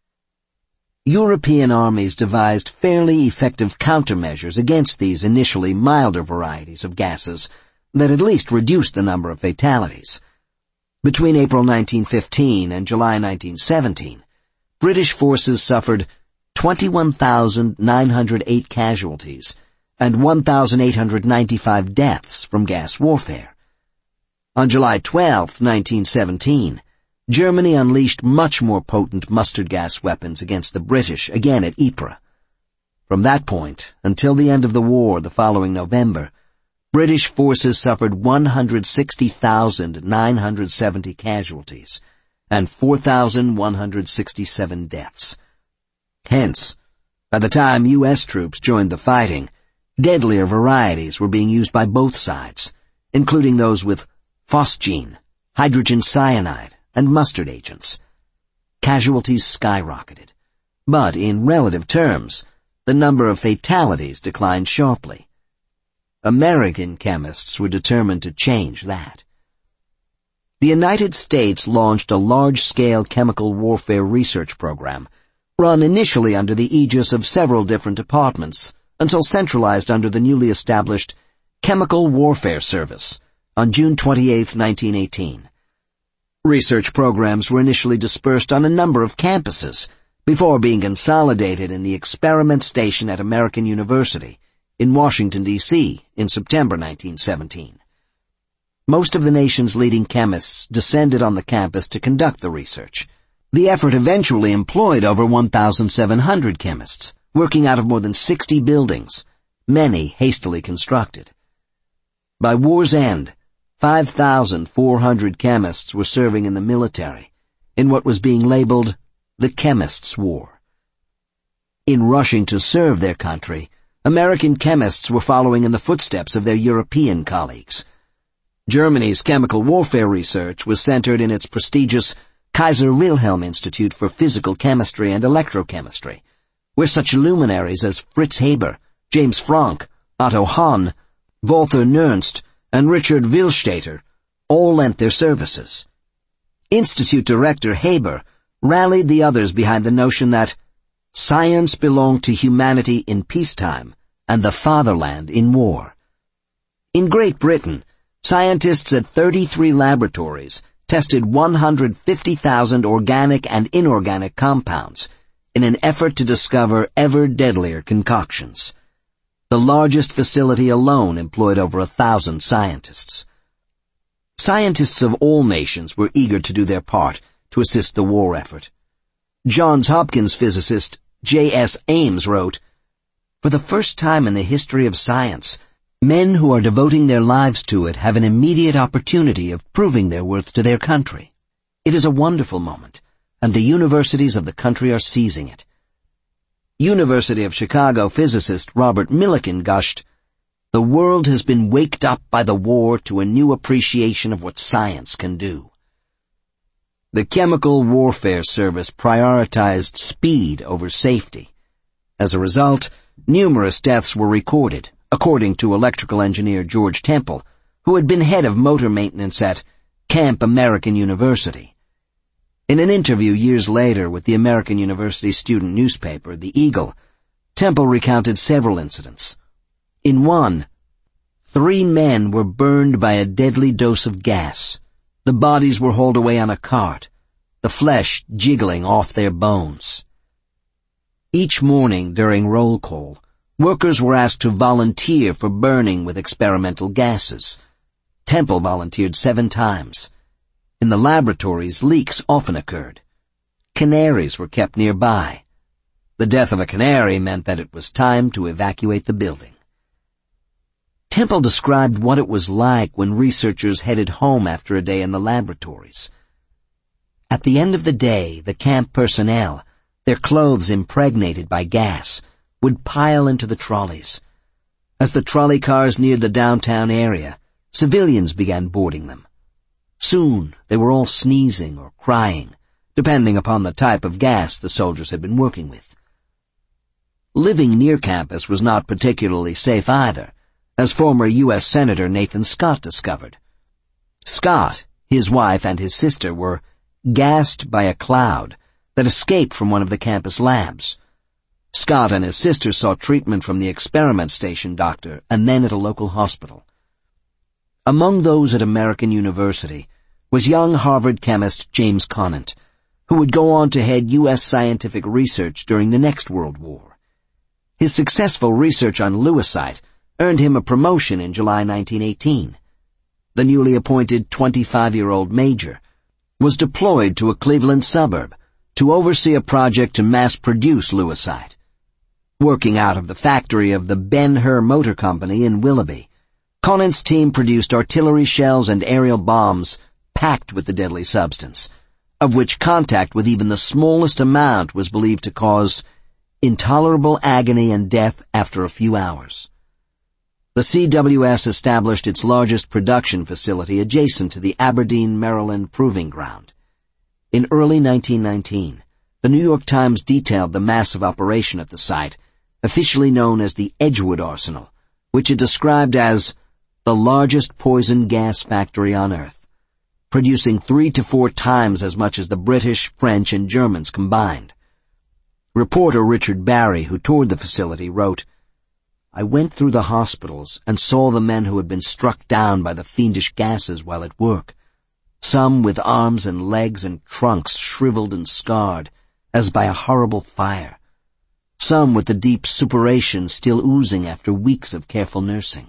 European armies devised fairly effective countermeasures against these initially milder varieties of gases that at least reduced the number of fatalities. Between April nineteen fifteen and July nineteen seventeen, British forces suffered twenty-one thousand nine hundred eight casualties and one thousand eight hundred ninety-five deaths from gas warfare. On July twelfth, nineteen seventeen, Germany unleashed much more potent mustard gas weapons against the British, again at Ypres. From that point, until the end of the war the following November, British forces suffered one hundred sixty thousand nine hundred seventy casualties and four thousand one hundred sixty-seven deaths. Hence, by the time U S troops joined the fighting, deadlier varieties were being used by both sides, including those with phosgene, hydrogen cyanide, and mustard agents. Casualties skyrocketed, but in relative terms, the number of fatalities declined sharply. American chemists were determined to change that. The United States launched a large-scale chemical warfare research program, run initially under the aegis of several different departments, until centralized under the newly established Chemical Warfare Service on June twenty-eighth, nineteen eighteen. Research programs were initially dispersed on a number of campuses before being consolidated in the Experiment Station at American University in Washington, D C in September nineteen seventeen. Most of the nation's leading chemists descended on the campus to conduct the research. The effort eventually employed over one thousand seven hundred chemists, working out of more than sixty buildings, many hastily constructed. By war's end, five thousand four hundred chemists were serving in the military, in what was being labeled the Chemists' War. In rushing to serve their country, American chemists were following in the footsteps of their European colleagues. Germany's chemical warfare research was centered in its prestigious Kaiser Wilhelm Institute for Physical Chemistry and Electrochemistry, where such luminaries as Fritz Haber, James Franck, Otto Hahn, Walther Nernst, and Richard Willstätter all lent their services. Institute director Haber rallied the others behind the notion that science belonged to humanity in peacetime and the fatherland in war. In Great Britain, scientists at thirty-three laboratories tested one hundred fifty thousand organic and inorganic compounds in an effort to discover ever deadlier concoctions. The largest facility alone employed over a thousand scientists. Scientists of all nations were eager to do their part to assist the war effort. Johns Hopkins physicist J S Ames wrote, "For the first time in the history of science, men who are devoting their lives to it have an immediate opportunity of proving their worth to their country. It is a wonderful moment, and the universities of the country are seizing it." University of Chicago physicist Robert Millikan gushed, "The world has been waked up by the war to a new appreciation of what science can do." The Chemical Warfare Service prioritized speed over safety. As a result, numerous deaths were recorded, according to electrical engineer George Temple, who had been head of motor maintenance at Camp American University. In an interview years later with the American University student newspaper, The Eagle, Temple recounted several incidents. In one, three men were burned by a deadly dose of gas. The bodies were hauled away on a cart, the flesh jiggling off their bones. Each morning during roll call, workers were asked to volunteer for burning with experimental gases. Temple volunteered seven times. In the laboratories, leaks often occurred. Canaries were kept nearby. The death of a canary meant that it was time to evacuate the building. Temple described what it was like when researchers headed home after a day in the laboratories. At the end of the day, the camp personnel, their clothes impregnated by gas, would pile into the trolleys. As the trolley cars neared the downtown area, civilians began boarding them. Soon they were all sneezing or crying, depending upon the type of gas the soldiers had been working with. Living near campus was not particularly safe either, as former U S Senator Nathan Scott discovered. Scott, his wife, and his sister were gassed by a cloud that escaped from one of the campus labs. Scott and his sister sought treatment from the experiment station doctor and then at a local hospital. Among those at American University was young Harvard chemist James Conant, who would go on to head U S scientific research during the next World War. His successful research on lewisite earned him a promotion in July nineteen eighteen. The newly appointed twenty-five-year-old major was deployed to a Cleveland suburb to oversee a project to mass-produce lewisite. Working out of the factory of the Ben-Hur Motor Company in Willoughby, Conant's team produced artillery shells and aerial bombs packed with the deadly substance, of which contact with even the smallest amount was believed to cause intolerable agony and death after a few hours. The C W S established its largest production facility adjacent to the Aberdeen, Maryland Proving Ground. In early nineteen nineteen, the New York Times detailed the massive operation at the site, officially known as the Edgewood Arsenal, which it described as the largest poison gas factory on Earth, producing three to four times as much as the British, French, and Germans combined. Reporter Richard Barry, who toured the facility, wrote, "I went through the hospitals and saw the men who had been struck down by the fiendish gases while at work, some with arms and legs and trunks shriveled and scarred, as by a horrible fire, some with the deep suppuration still oozing after weeks of careful nursing."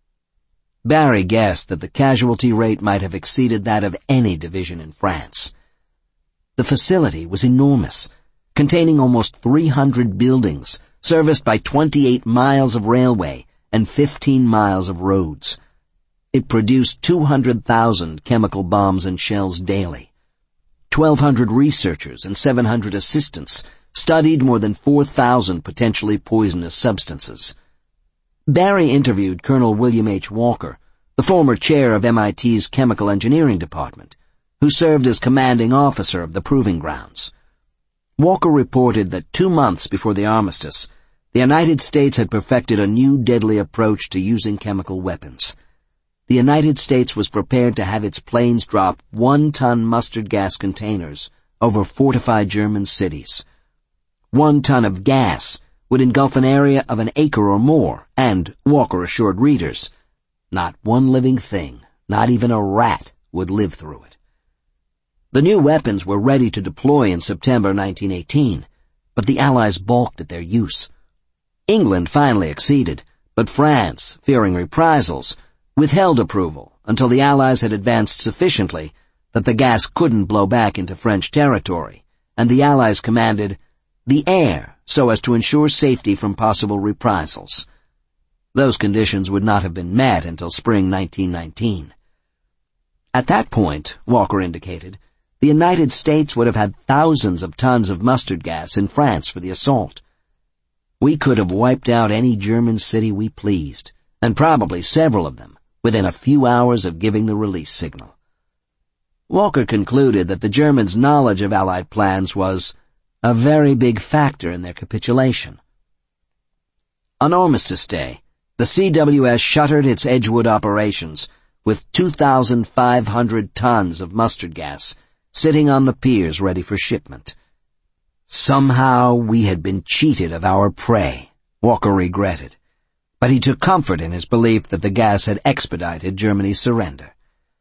Barry guessed that the casualty rate might have exceeded that of any division in France. The facility was enormous, containing almost three hundred buildings, serviced by twenty-eight miles of railway and fifteen miles of roads. It produced two hundred thousand chemical bombs and shells daily. twelve hundred researchers and seven hundred assistants studied more than four thousand potentially poisonous substances. Barry interviewed Colonel William H. Walker, the former chair of M I T's Chemical Engineering Department, who served as commanding officer of the proving grounds. Walker reported that two months before the armistice, the United States had perfected a new deadly approach to using chemical weapons. The United States was prepared to have its planes drop one-ton mustard gas containers over fortified German cities. One ton of gas would engulf an area of an acre or more, and, Walker assured readers, not one living thing, not even a rat, would live through it. The new weapons were ready to deploy in September nineteen eighteen, but the Allies balked at their use. England finally acceded, but France, fearing reprisals, withheld approval until the Allies had advanced sufficiently that the gas couldn't blow back into French territory, and the Allies commanded the air so as to ensure safety from possible reprisals. Those conditions would not have been met until spring nineteen nineteen. At that point, Walker indicated, the United States would have had thousands of tons of mustard gas in France for the assault. We could have wiped out any German city we pleased, and probably several of them, within a few hours of giving the release signal. Walker concluded that the Germans' knowledge of Allied plans was a very big factor in their capitulation. On Armistice Day, the C W S shuttered its Edgewood operations with two thousand five hundred tons of mustard gas sitting on the piers ready for shipment. Somehow we had been cheated of our prey, Walker regretted, but he took comfort in his belief that the gas had expedited Germany's surrender.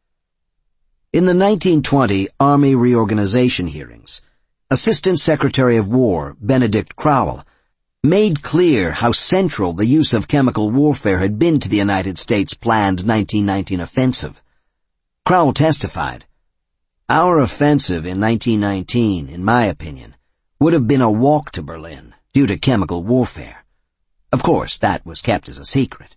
In the nineteen twenty Army reorganization hearings, Assistant Secretary of War Benedict Crowell made clear how central the use of chemical warfare had been to the United States' planned nineteen nineteen offensive. Crowell testified, "Our offensive in nineteen nineteen, in my opinion, would have been a walk to Berlin due to chemical warfare. Of course, that was kept as a secret."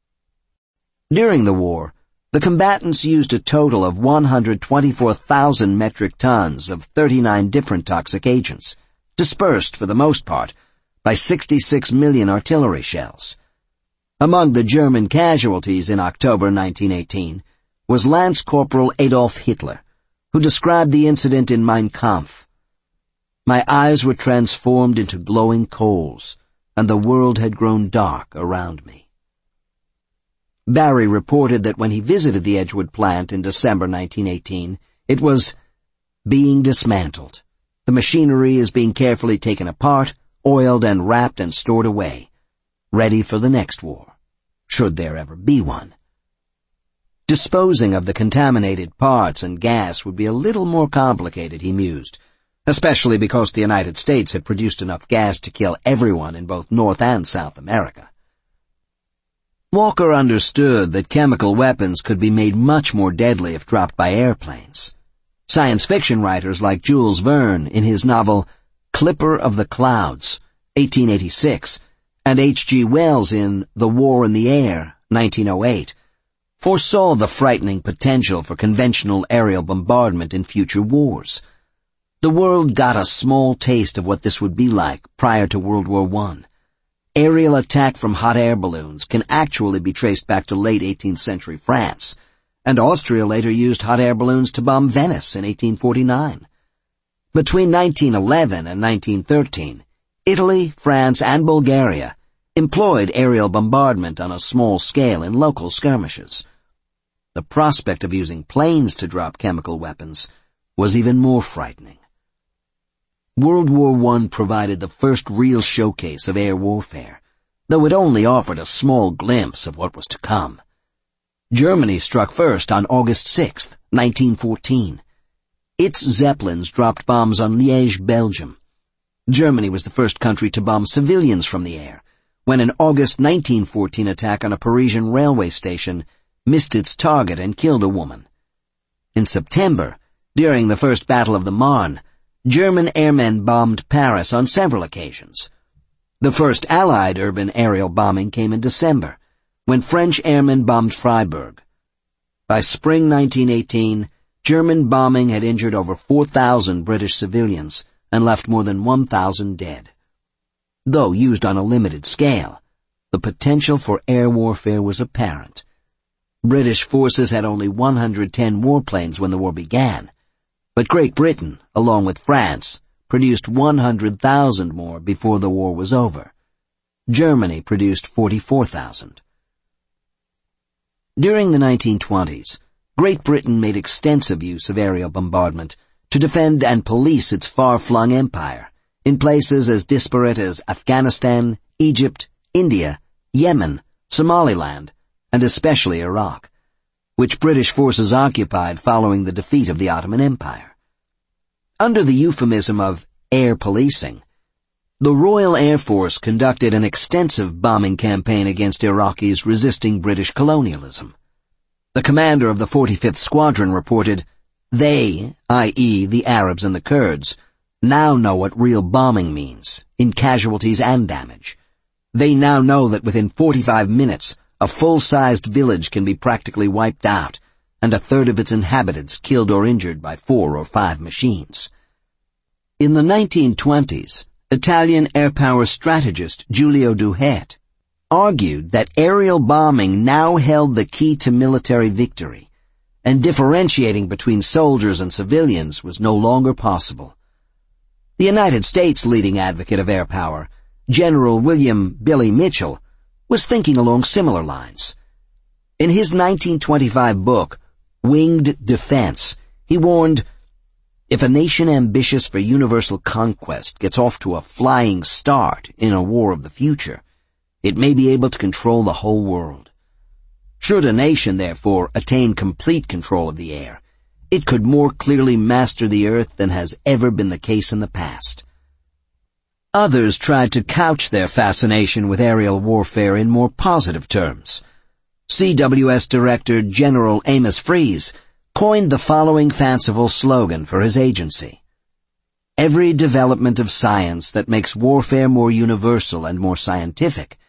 During the war, the combatants used a total of one hundred twenty-four thousand metric tons of thirty-nine different toxic agents, dispersed for the most part by sixty-six million artillery shells. Among the German casualties in October nineteen eighteen was Lance Corporal Adolf Hitler, who described the incident in Mein Kampf. "My eyes were transformed into glowing coals, and the world had grown dark around me." Barry reported that when he visited the Edgewood plant in December nineteen eighteen, it was being dismantled. The machinery is being carefully taken apart, oiled and wrapped and stored away, ready for the next war, should there ever be one. Disposing of the contaminated parts and gas would be a little more complicated, he mused, especially because the United States had produced enough gas to kill everyone in both North and South America. Walker understood that chemical weapons could be made much more deadly if dropped by airplanes. Science fiction writers like Jules Verne in his novel Clipper of the Clouds, eighteen eighty-six, and H G Wells in The War in the Air, nineteen oh eight, foresaw the frightening potential for conventional aerial bombardment in future wars. The world got a small taste of what this would be like prior to World War One. Aerial attack from hot air balloons can actually be traced back to late eighteenth century France, and Austria later used hot air balloons to bomb Venice in eighteen forty-nine. Between nineteen eleven and nineteen thirteen, Italy, France, and Bulgaria employed aerial bombardment on a small scale in local skirmishes. The prospect of using planes to drop chemical weapons was even more frightening. World War One provided the first real showcase of air warfare, though it only offered a small glimpse of what was to come. Germany struck first on August sixth, nineteen fourteen. Its Zeppelins dropped bombs on Liège, Belgium. Germany was the first country to bomb civilians from the air, when an August nineteen fourteen attack on a Parisian railway station missed its target and killed a woman. In September, during the First Battle of the Marne, German airmen bombed Paris on several occasions. The first Allied urban aerial bombing came in December, when French airmen bombed Freiburg. By spring nineteen eighteen, German bombing had injured over four thousand British civilians and left more than one thousand dead. Though used on a limited scale, the potential for air warfare was apparent. British forces had only one hundred ten warplanes when the war began, but Great Britain, along with France, produced one hundred thousand more before the war was over. Germany produced forty-four thousand. During the nineteen twenties, Great Britain made extensive use of aerial bombardment to defend and police its far-flung empire in places as disparate as Afghanistan, Egypt, India, Yemen, Somaliland, and especially Iraq, which British forces occupied following the defeat of the Ottoman Empire. Under the euphemism of air policing, the Royal Air Force conducted an extensive bombing campaign against Iraqis resisting British colonialism. The commander of the forty-fifth Squadron reported, "They, that is the Arabs and the Kurds, now know what real bombing means, in casualties and damage. They now know that within forty-five minutes, a full-sized village can be practically wiped out, and a third of its inhabitants killed or injured by four or five machines." In the nineteen twenties, Italian air power strategist Giulio Douhet argued that aerial bombing now held the key to military victory, and differentiating between soldiers and civilians was no longer possible. The United States' leading advocate of air power, General William Billy Mitchell, was thinking along similar lines. In his nineteen twenty-five book, Winged Defense, he warned, "If a nation ambitious for universal conquest gets off to a flying start in a war of the future, it may be able to control the whole world. Should a nation, therefore, attain complete control of the air, it could more clearly master the earth than has ever been the case in the past." Others tried to couch their fascination with aerial warfare in more positive terms. C W S Director General Amos Freeze coined the following fanciful slogan for his agency: "Every development of science that makes warfare more universal and more scientific